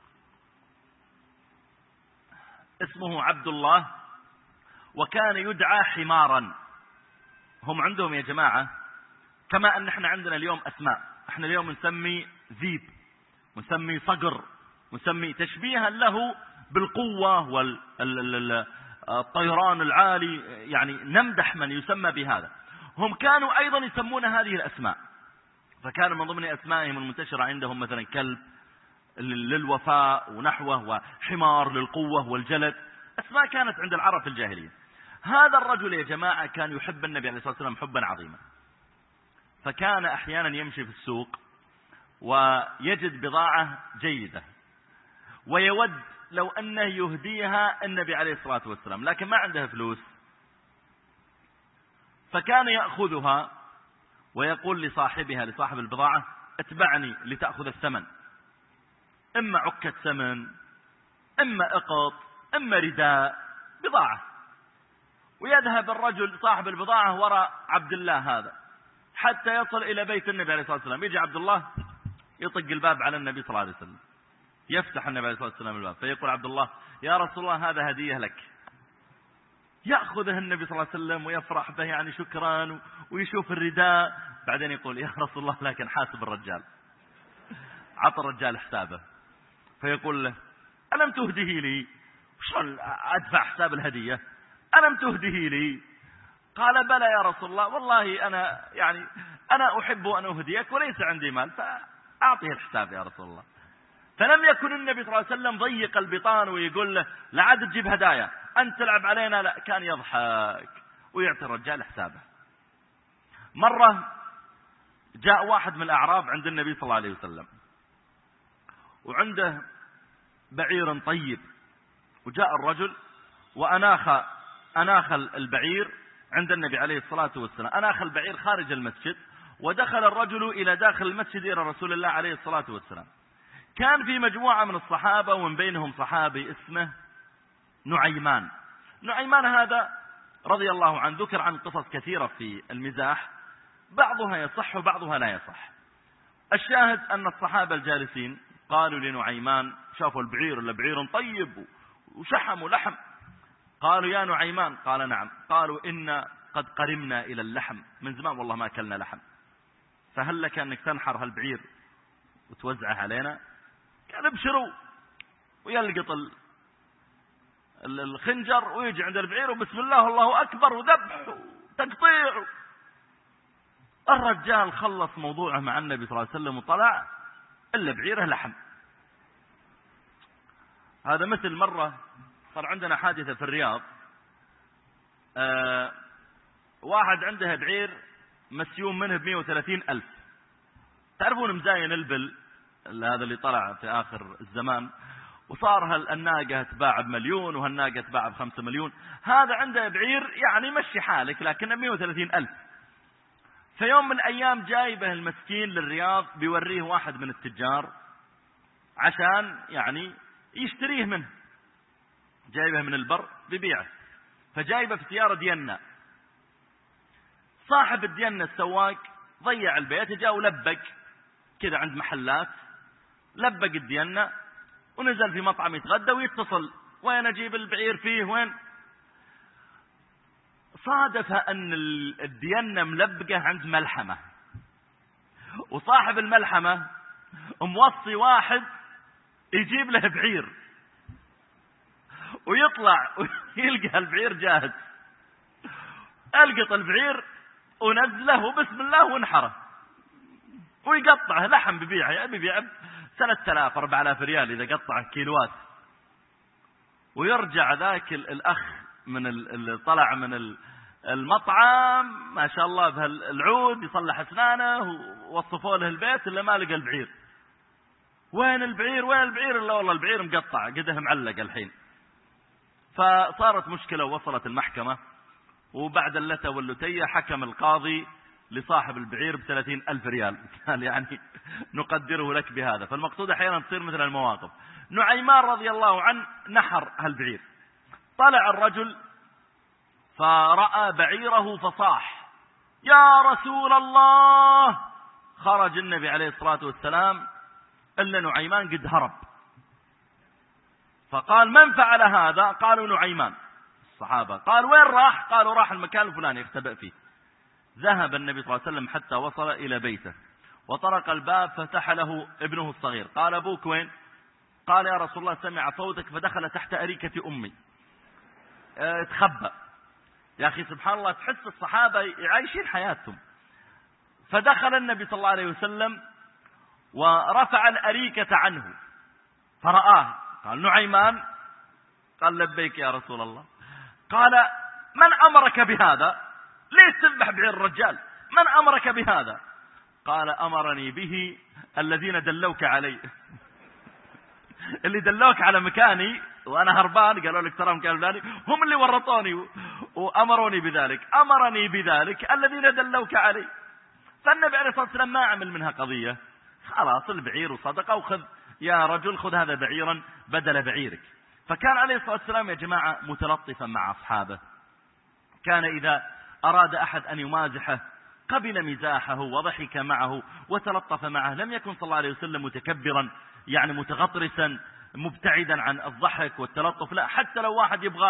اسمه عبد الله، وكان يدعى حمارا. هم عندهم يا جماعة كما أن احنا عندنا اليوم أسماء، احنا اليوم نسمي ذيب، نسمي صقر، نسمي تشبيها له بالقوة والطيران العالي، يعني نمدح من يسمى بهذا. هم كانوا أيضا يسمون هذه الأسماء، فكان من ضمن أسمائهم المنتشرة عندهم مثلا كلب للوفاء ونحوه، وحمار للقوة والجلد، أسماء كانت عند العرب في الجاهلية. هذا الرجل يا جماعة كان يحب النبي عليه الصلاة والسلام حبا عظيما، فكان أحيانا يمشي في السوق ويجد بضاعة جيدة ويود لو أنه يهديها النبي عليه الصلاة والسلام، لكن ما عنده فلوس، فكان يأخذها ويقول لصاحبها لصاحب البضاعة اتبعني لتأخذ الثمن، إما عكة ثمن، إما إقط، إما رداء، بضاعة. ويذهب الرجل صاحب البضاعة وراء عبد الله هذا حتى يصل إلى بيت النبي عليه الصلاة والسلام. يجي عبد الله يطق الباب على النبي صلى الله عليه وسلم، يفتح النبي عليه الصلاة والسلام الباب فيقول عبد الله يا رسول الله هذا هدية لك. يأخذه النبي صلى الله عليه وسلم ويفرح به يعني شكرا، ويشوف الرداء، بعدين يقول يا رسول الله لكن حاسب الرجال. عطى الرجال حسابه، فيقول له ألم تهديه لي؟ شلون أدفع حساب الهدية؟ ألم تهديه لي؟ قال بلى يا رسول الله، والله أنا أحب أن أهديك وليس عندي مال، فأعطيه الحساب يا رسول الله. فلم يكن النبي صلى الله عليه وسلم ضيق البطان ويقول له لا عاد تجيب هدايا، أنت تلعب علينا، لا، كان يضحك ويعطي الرجال حسابه. مرة جاء واحد من الأعراب عند النبي صلى الله عليه وسلم، وعنده بعير طيب، وجاء الرجل وأناخ البعير عند النبي عليه الصلاة والسلام، أناخ البعير خارج المسجد، ودخل الرجل إلى داخل المسجد إلى رسول الله عليه الصلاة والسلام. كان في مجموعة من الصحابة، ومن بينهم صحابي اسمه نعيمان. نعيمان هذا رضي الله عنه ذكر عن قصص كثيرة في المزاح، بعضها يصح وبعضها لا يصح. الشاهد أن الصحابة الجالسين قالوا لنعيمان، شافوا البعير إلا بعير طيب وشحم ولحم، قالوا يا نعيمان، قال نعم، قالوا إن قد قرمنا إلى اللحم، من زمان والله ما أكلنا لحم، فهل لك أنك تنحر هالبعير وتوزعه علينا؟ قال ابشروا، ويلقط الخنجر ويجي عند البعير وبسم الله والله أكبر وذبح وتقطيع. الرجال خلص موضوعه مع النبي صلى الله عليه وسلم وطلع إلا بعيره لحم. هذا مثل مرة صار عندنا حادثة في الرياض، واحد عنده بعير مسيوم منه ب130,000. تعرفون مزاين البل هذا اللي طلع في آخر الزمان، وصار الناقة تباع ب1,000,000 وهالناقة تباع ب5 مليون. هذا عنده بعير يعني مشي حالك لكنه 130,000. فيوم من الأيام جايبه المسكين للرياض، بيوريه واحد من التجار عشان يعني يشتريه منه، جايبه من البر ببيعه، فجايبه في سيارة دينا. صاحب الدينا السواق ضيع البيت، جاء ولبق كذا عند محلات، لبق الدينا ونزل في مطعم يتغدى ويتصل وين أجيب البعير فيه وين. صادف أن الدينا ملبقه عند ملحمة، وصاحب الملحمة موصي واحد يجيب له بعير، ويطلع ويلقى البعير جاهز، ألقط البعير ونزله وبسم الله وانحره ويقطعه لحم، ببيعه 3,000 4,000 ريال إذا قطعه كيلوات. ويرجع ذاك الأخ من اللي طلع من المطعم ما شاء الله بهالعود يصلح أسنانه، ووصفوا له البيت اللي ما لقى البعير. وين البعير وين البعير؟ إلا والله البعير مقطع قده معلق الحين. فصارت مشكلة ووصلت المحكمة، وبعد اللتة واللتية حكم القاضي لصاحب البعير ب30,000 ريال. قال يعني نقدره لك بهذا. فالمقصود أحيانا تصير مثل المواقف. نعيمان رضي الله عنه نحر هالبعير، طلع الرجل فرأى بعيره فصاح يا رسول الله. خرج النبي عليه الصلاة والسلام إلا نعيمان قد هرب، فقال من فعل هذا؟ قالوا نعيمان. الصحابة قال وين راح؟ قالوا راح المكان الفلاني يختبئ فيه. ذهب النبي صلى الله عليه وسلم حتى وصل إلى بيته، وطرق الباب، فتح له ابنه الصغير. قال أبوك وين؟ قال يا رسول الله سمع صوتك فدخل تحت أريكة أمي، تخبأ. يا أخي سبحان الله، تحس الصحابة يعيشين حياتهم. فدخل النبي صلى الله عليه وسلم ورفع الأريكة عنه فرآه. قال نعيمان؟ قال لبيك يا رسول الله. قال من أمرك بهذا؟ ليش تذبح بعير الرجال؟ من أمرك بهذا؟ قال أمرني به الذين دلوك علي. اللي دلوك على مكاني وأنا هربان، قالوا لك ترى مكان فلاني، هم اللي ورطوني وأمروني بذلك. أمرني بذلك الذين دلوك علي. فالنبي عليه الصلاة والسلام ما عمل منها قضية، خلاص البعير وصدقة، وخذ يا رجل خذ هذا بعيرا بدل بعيرك. فكان عليه الصلاة والسلام يا جماعة متلطفا مع أصحابه. كان إذا أراد أحد أن يمازحه قبل مزاحه وضحك معه وتلطف معه. لم يكن صلى الله عليه وسلم متكبرا يعني متغطرسا مبتعدا عن الضحك والتلطف، لا، حتى لو واحد يبغى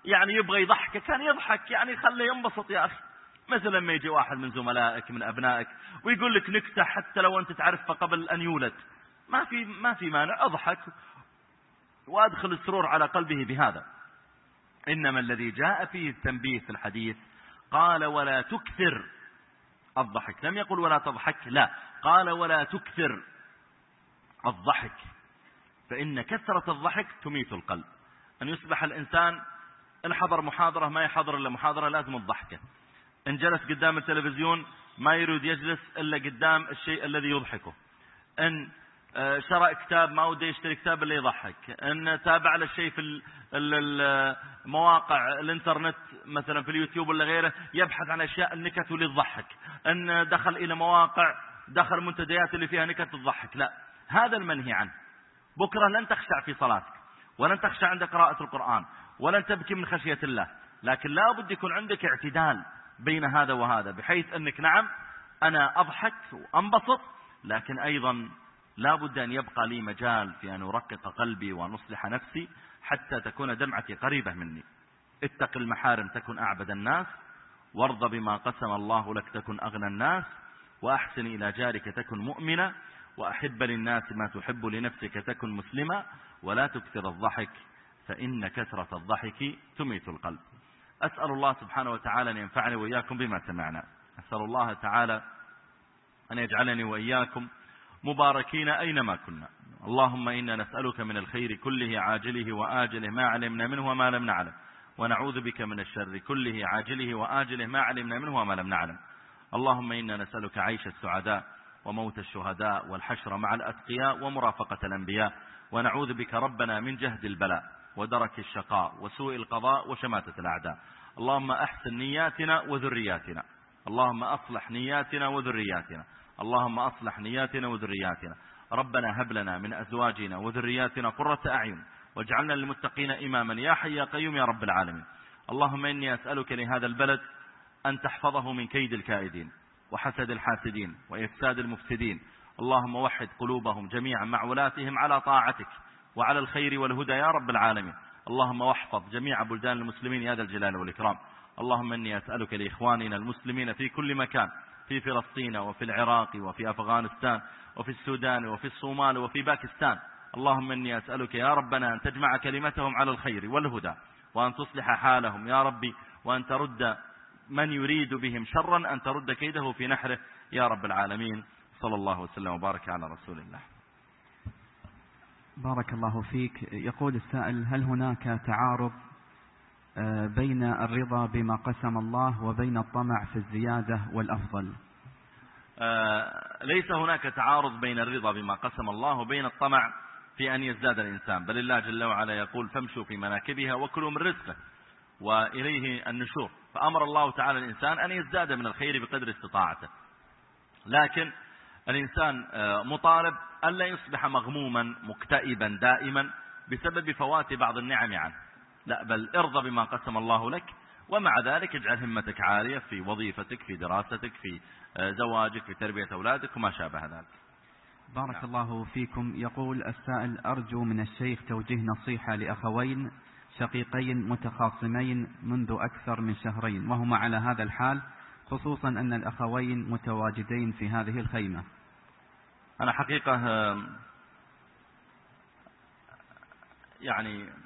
يعني يبغى يضحك كان يضحك، يعني خليه ينبسط يا أخي. مثلا لما يجي واحد من زملائك من أبنائك ويقول لك نكتة حتى لو أنت تعرفها قبل أن يولد، ما في مانع، اضحك وأدخل السرور على قلبه بهذا. إنما الذي جاء فيه التنبيه في الحديث قال ولا تكثر الضحك، لم يقل ولا تضحك، لا، قال ولا تكثر الضحك، فإن كثرة الضحك تميت القلب. أن يصبح الإنسان إن حضر محاضرة ما يحضر إلا محاضرة لازم الضحكة، إن جلس قدام التلفزيون ما يريد يجلس إلا قدام الشيء الذي يضحكه، إن شرى كتاب ما وده يشتري كتاب اللي يضحك، إن تابع له شيء في مواقع الانترنت مثلا في اليوتيوب ولا غيره يبحث عن أشياء النكت اللي تضحك، إن دخل إلى مواقع دخل منتديات اللي فيها نكت تضحك، لا، هذا المنهي عنه. بكرة لن تخشع في صلاتك، ولن تخشع عند قراءة القرآن، ولن تبكي من خشية الله، لكن لا بد يكون عندك اعتدال بين هذا وهذا، بحيث أنك نعم أنا أضحك وأنبسط، لكن أيضا لا بد أن يبقى لي مجال في أن أرقق قلبي ونصلح نفسي حتى تكون دمعتي قريبة مني. اتق المحارم تكن أعبد الناس، وارض بما قسم الله لك تكن أغنى الناس، وأحسن إلى جارك تكن مؤمنا، وأحب للناس ما تحب لنفسك تكن مسلما، ولا تكثر الضحك فإن كثرة الضحك تميت القلب. أسأل الله سبحانه وتعالى أن ينفعني وإياكم بما سمعنا. أسأل الله تعالى أن يجعلني وإياكم مباركين أينما كنا. اللهم إنا نسألك من الخير كله عاجله وآجله ما علمنا منه وما لم نعلم، ونعوذ بك من الشر كله عاجله وآجله ما علمنا منه وما لم نعلم. اللهم إنا نسألك عيش السعداء وموت الشهداء والحشر مع الأتقياء ومرافقة الأنبياء، ونعوذ بك ربنا من جهد البلاء ودرك الشقاء وسوء القضاء وشماتة الأعداء. اللهم أحسن نياتنا وذرياتنا، اللهم أصلح نياتنا وذرياتنا، اللهم أصلح نياتنا وذرياتنا. ربنا هب لنا من أزواجنا وذرياتنا قرة أعين واجعلنا للمتقين إماما يا حي يا قيوم يا رب العالمين. اللهم إني أسألك لهذا البلد أن تحفظه من كيد الكائدين وحسد الحاسدين وإفساد المفسدين. اللهم وحد قلوبهم جميعا مع ولاتهم على طاعتك وعلى الخير والهدى يا رب العالمين. اللهم واحفظ جميع بلدان المسلمين يا ذا الجلال والإكرام. اللهم إني أسألك لإخواننا المسلمين في كل مكان، في فلسطين وفي العراق وفي أفغانستان وفي السودان وفي الصومال وفي باكستان، اللهم إني أسألك يا ربنا أن تجمع كلمتهم على الخير والهدى، وأن تصلح حالهم يا ربي، وأن ترد من يريد بهم شرا أن ترد كيده في نحره يا رب العالمين. صلى الله وسلم وبارك على رسول الله. بارك الله فيك. يقول السائل: هل هناك تعارض بين الرضا بما قسم الله وبين الطمع في الزيادة والأفضل؟ ليس هناك تعارض بين الرضا بما قسم الله وبين الطمع في أن يزداد الإنسان، بل الله جل وعلا يقول: فامشوا في مناكبها وكلوا من رزقه وإليه النشور. فأمر الله تعالى الإنسان أن يزداد من الخير بقدر استطاعته، لكن الإنسان مطالب ألا يصبح مغموما مكتئبا دائما بسبب فوات بعض النعم عنه، لا، بل ارضى بما قسم الله لك، ومع ذلك اجعل همتك عالية في وظيفتك، في دراستك، في زواجك، في تربية أولادك وما شابه ذلك. بارك الله فيكم. يقول السائل: أرجو من الشيخ توجيه نصيحة لأخوين شقيقين متخاصمين منذ أكثر من شهرين، وهما على هذا الحال، خصوصا أن الأخوين متواجدين في هذه الخيمة. أنا حقيقة يعني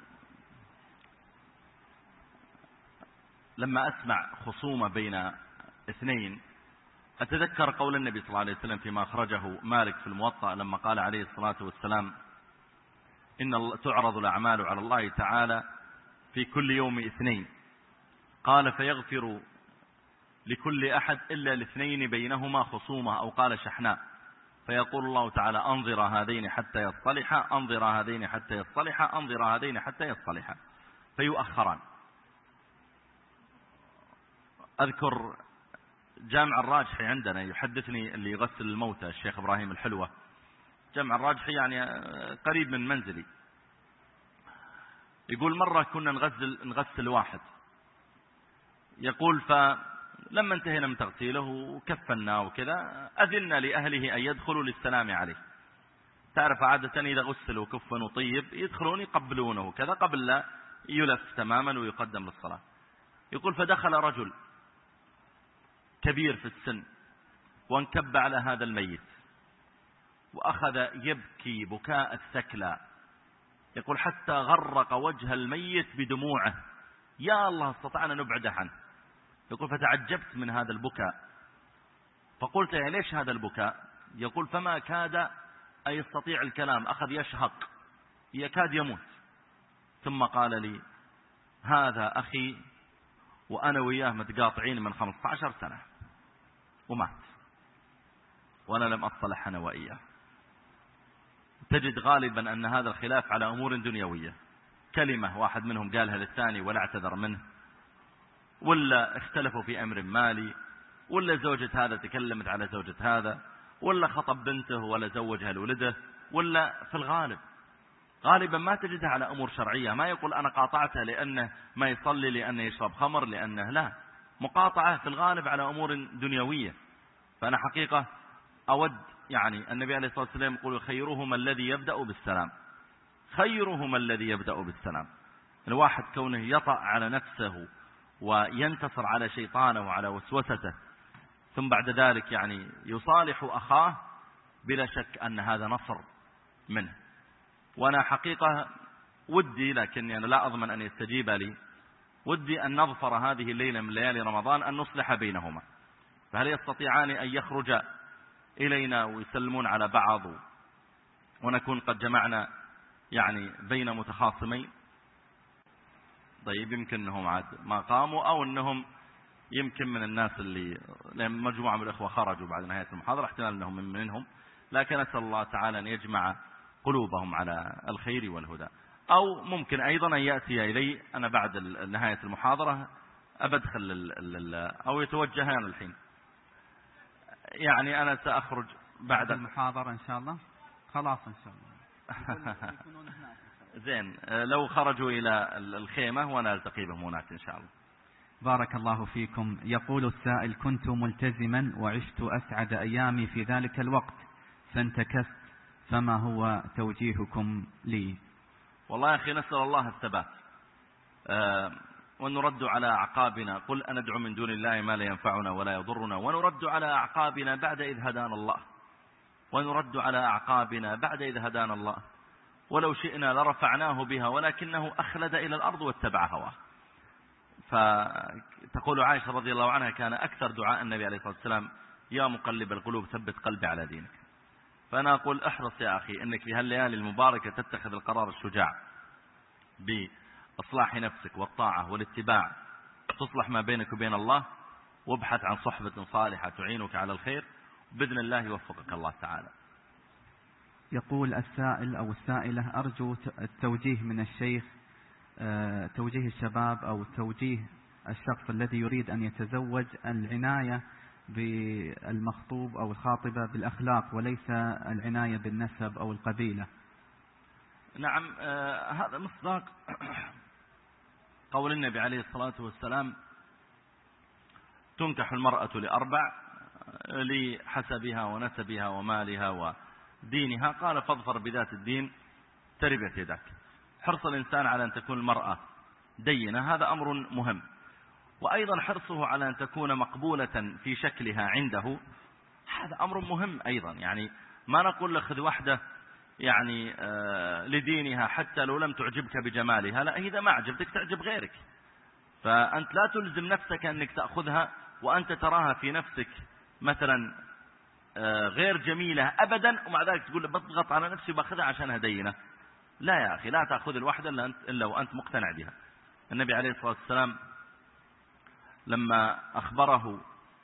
لما أسمع خصومة بين اثنين أتذكر قول النبي صلى الله عليه وسلم فيما أخرجه مالك في الموطأ لما قال عليه الصلاة والسلام: إن تعرض الأعمال على الله تعالى في كل يوم اثنين، قال: فيغفر لكل أحد إلا الاثنين بينهما خصومة، أو قال شحناء، فيقول الله تعالى: أنظر هذين حتى يصطلحا، أنظر هذين حتى يصطلحا، أنظر هذين حتى يصطلحا، فيؤخران. أذكر جامع الراجحي عندنا يحدثني اللي يغسل الموتى الشيخ إبراهيم الحلوة، جامع الراجحي يعني قريب من منزلي، يقول مرة كنا نغسل واحد، يقول فلما انتهينا من تغسيله وكفنا وكذا أذلنا لأهله أن يدخلوا للسلام عليه. تعرف عادة إذا غسل وكفن وطيب يدخلون يقبلونه كذا قبل لا يلف تماما ويقدم للصلاة. يقول فدخل رجل كبير في السن وانكب على هذا الميت وأخذ يبكي بكاء الثكلى. يقول حتى غرق وجه الميت بدموعه، يا الله استطعنا نبعده عنه. يقول فتعجبت من هذا البكاء فقلت يا ليش هذا البكاء؟ يقول فما كاد أن يستطيع الكلام، أخذ يشهق يكاد يموت، ثم قال لي هذا أخي وأنا وياه متقاطعين من 15 سنة ومات وأنا لم أصلح أنا وإياه. تجد غالبا أن هذا الخلاف على أمور دنيوية، كلمة واحد منهم قالها للثاني ولا اعتذر منه، ولا اختلفوا في أمر مالي، ولا زوجة هذا تكلمت على زوجة هذا، ولا خطب بنته ولا زوجها لولده، ولا في الغالب غالبا ما تجدها على أمور شرعية. ما يقول أنا قاطعته لأنه ما يصلي، لأنه يشرب خمر، لأنه لا، مقاطعة في الغالب على أمور دنيوية. فأنا حقيقة أود يعني النبي عليه الصلاة والسلام يقول خيرهم الذي يبدأ بالسلام، خيرهم الذي يبدأ بالسلام. الواحد كونه يطأ على نفسه وينتصر على شيطانه وعلى وسوسته ثم بعد ذلك يعني يصالح أخاه، بلا شك أن هذا نصر منه. وأنا حقيقة ودي، لكني أنا لا أضمن أن يستجيب لي، ودي أن نظفر هذه الليلة من ليالي رمضان أن نصلح بينهما. فهل يستطيعان أن يخرج إلينا ويسلمون على بعض ونكون قد جمعنا يعني بين متخاصمين؟ طيب يمكن أنهم عاد ما قاموا، أو أنهم يمكن من الناس اللي مجموعة من الأخوة خرجوا بعد نهاية المحاضرة، احتمال أنهم منهم، لكن أسأل الله تعالى أن يجمع قلوبهم على الخير والهدى. أو ممكن أيضا أن يأتي إلي أنا بعد نهاية المحاضرة أبدخل أو يتوجهان الحين، يعني أنا سأخرج بعد المحاضرة إن شاء الله. خلاص إن شاء الله. زين، لو خرجوا إلى الخيمة وأنا ألتقي بهم هناك إن شاء الله. بارك الله فيكم. يقول السائل كنت ملتزما وعشت أسعد أيامي في ذلك الوقت فانتكست، فما هو توجيهكم لي؟ والله يا أخي نسأل الله الثبات ونرد على أعقابنا. قل أندعو من دون الله ما لا ينفعنا ولا يضرنا، ونرد على أعقابنا بعد إذ هدانا الله، ونرد على أعقابنا بعد إذ هدانا الله، ولو شئنا لرفعناه بها ولكنه أخلد إلى الأرض واتبع هواه. فتقول عائشة رضي الله عنها كان أكثر دعاء النبي عليه الصلاة والسلام يا مقلب القلوب ثبت قلبي على دينك. فأنا أقول احرص يا أخي أنك في هالليالي المباركة تتخذ القرار الشجاع بإصلاح نفسك والطاعة والاتباع، تصلح ما بينك وبين الله، وابحث عن صحبة صالحة تعينك على الخير، بإذن الله يوفقك الله تعالى. يقول السائل أو السائلة أرجو التوجيه من الشيخ، توجيه الشباب أو توجيه الشخص الذي يريد أن يتزوج، العناية بالمخطوب أو الخاطبة بالأخلاق وليس العناية بالنسب أو القبيلة. نعم، هذا مصداق قول النبي عليه الصلاة والسلام تنكح المرأة لأربع: لحسبها ونسبها ومالها ودينها، قال فاظفر بذات الدين تربت يدك. حرص الإنسان على أن تكون المرأة دينة هذا أمر مهم، وأيضا حرصه على أن تكون مقبولة في شكلها عنده هذا أمر مهم أيضا. يعني ما نقول لك خذ واحدة يعني لدينها حتى لو لم تعجبك بجمالها، لا، إذا ما عجبتك تعجب غيرك، فأنت لا تلزم نفسك أنك تأخذها وأنت تراها في نفسك مثلا غير جميلة أبدا، ومع ذلك تقول بضغط على نفسي وبأخذها عشانها دينة. لا يا أخي، لا تأخذ الواحدة إلا وأنت مقتنع بها. النبي عليه الصلاة والسلام لما أخبره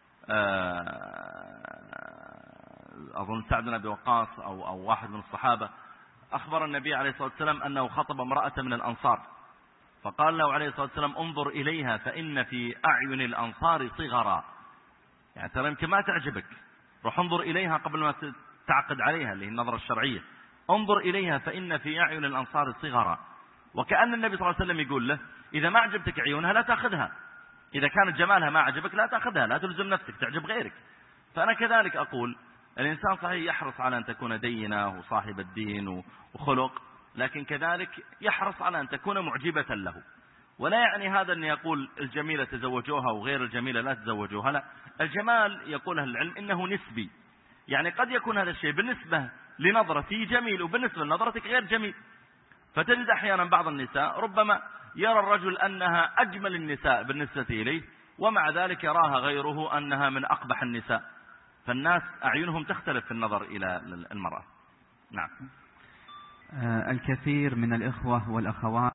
أظن سعد بن أبي وقاص أو واحد من الصحابة، أخبر النبي عليه الصلاة والسلام أنه خطب امرأة من الأنصار، فقال له عليه الصلاة والسلام انظر إليها فإن في أعين الأنصار صغرا. يعني ترى يمكن ما تعجبك، روح انظر إليها قبل ما تعقد عليها، اللي هي النظرة الشرعية. انظر إليها فإن في أعين الأنصار صغرا. وكأن النبي صلى الله عليه وسلم يقول له إذا ما عجبتك عيونها لا تأخذها، إذا كانت جمالها ما عجبك لا تأخذها، لا تلزم نفسك تعجب غيرك. فأنا كذلك أقول الإنسان صحيح يحرص على أن تكون دينة وصاحب الدين وخلق، لكن كذلك يحرص على أن تكون معجبة له. ولا يعني هذا أن يقول الجميلة تزوجوها وغير الجميلة لا تزوجوها، لا، الجمال يقول أهل العلم إنه نسبي، يعني قد يكون هذا الشيء بالنسبة لنظرتي جميل وبالنسبة لنظرتك غير جميل. فتجد أحيانا بعض النساء ربما يرى الرجل أنها أجمل النساء بالنسبة إليه، ومع ذلك يراها غيره أنها من أقبح النساء. فالناس أعينهم تختلف في النظر إلى المرأة. نعم. الكثير من الإخوة والأخوات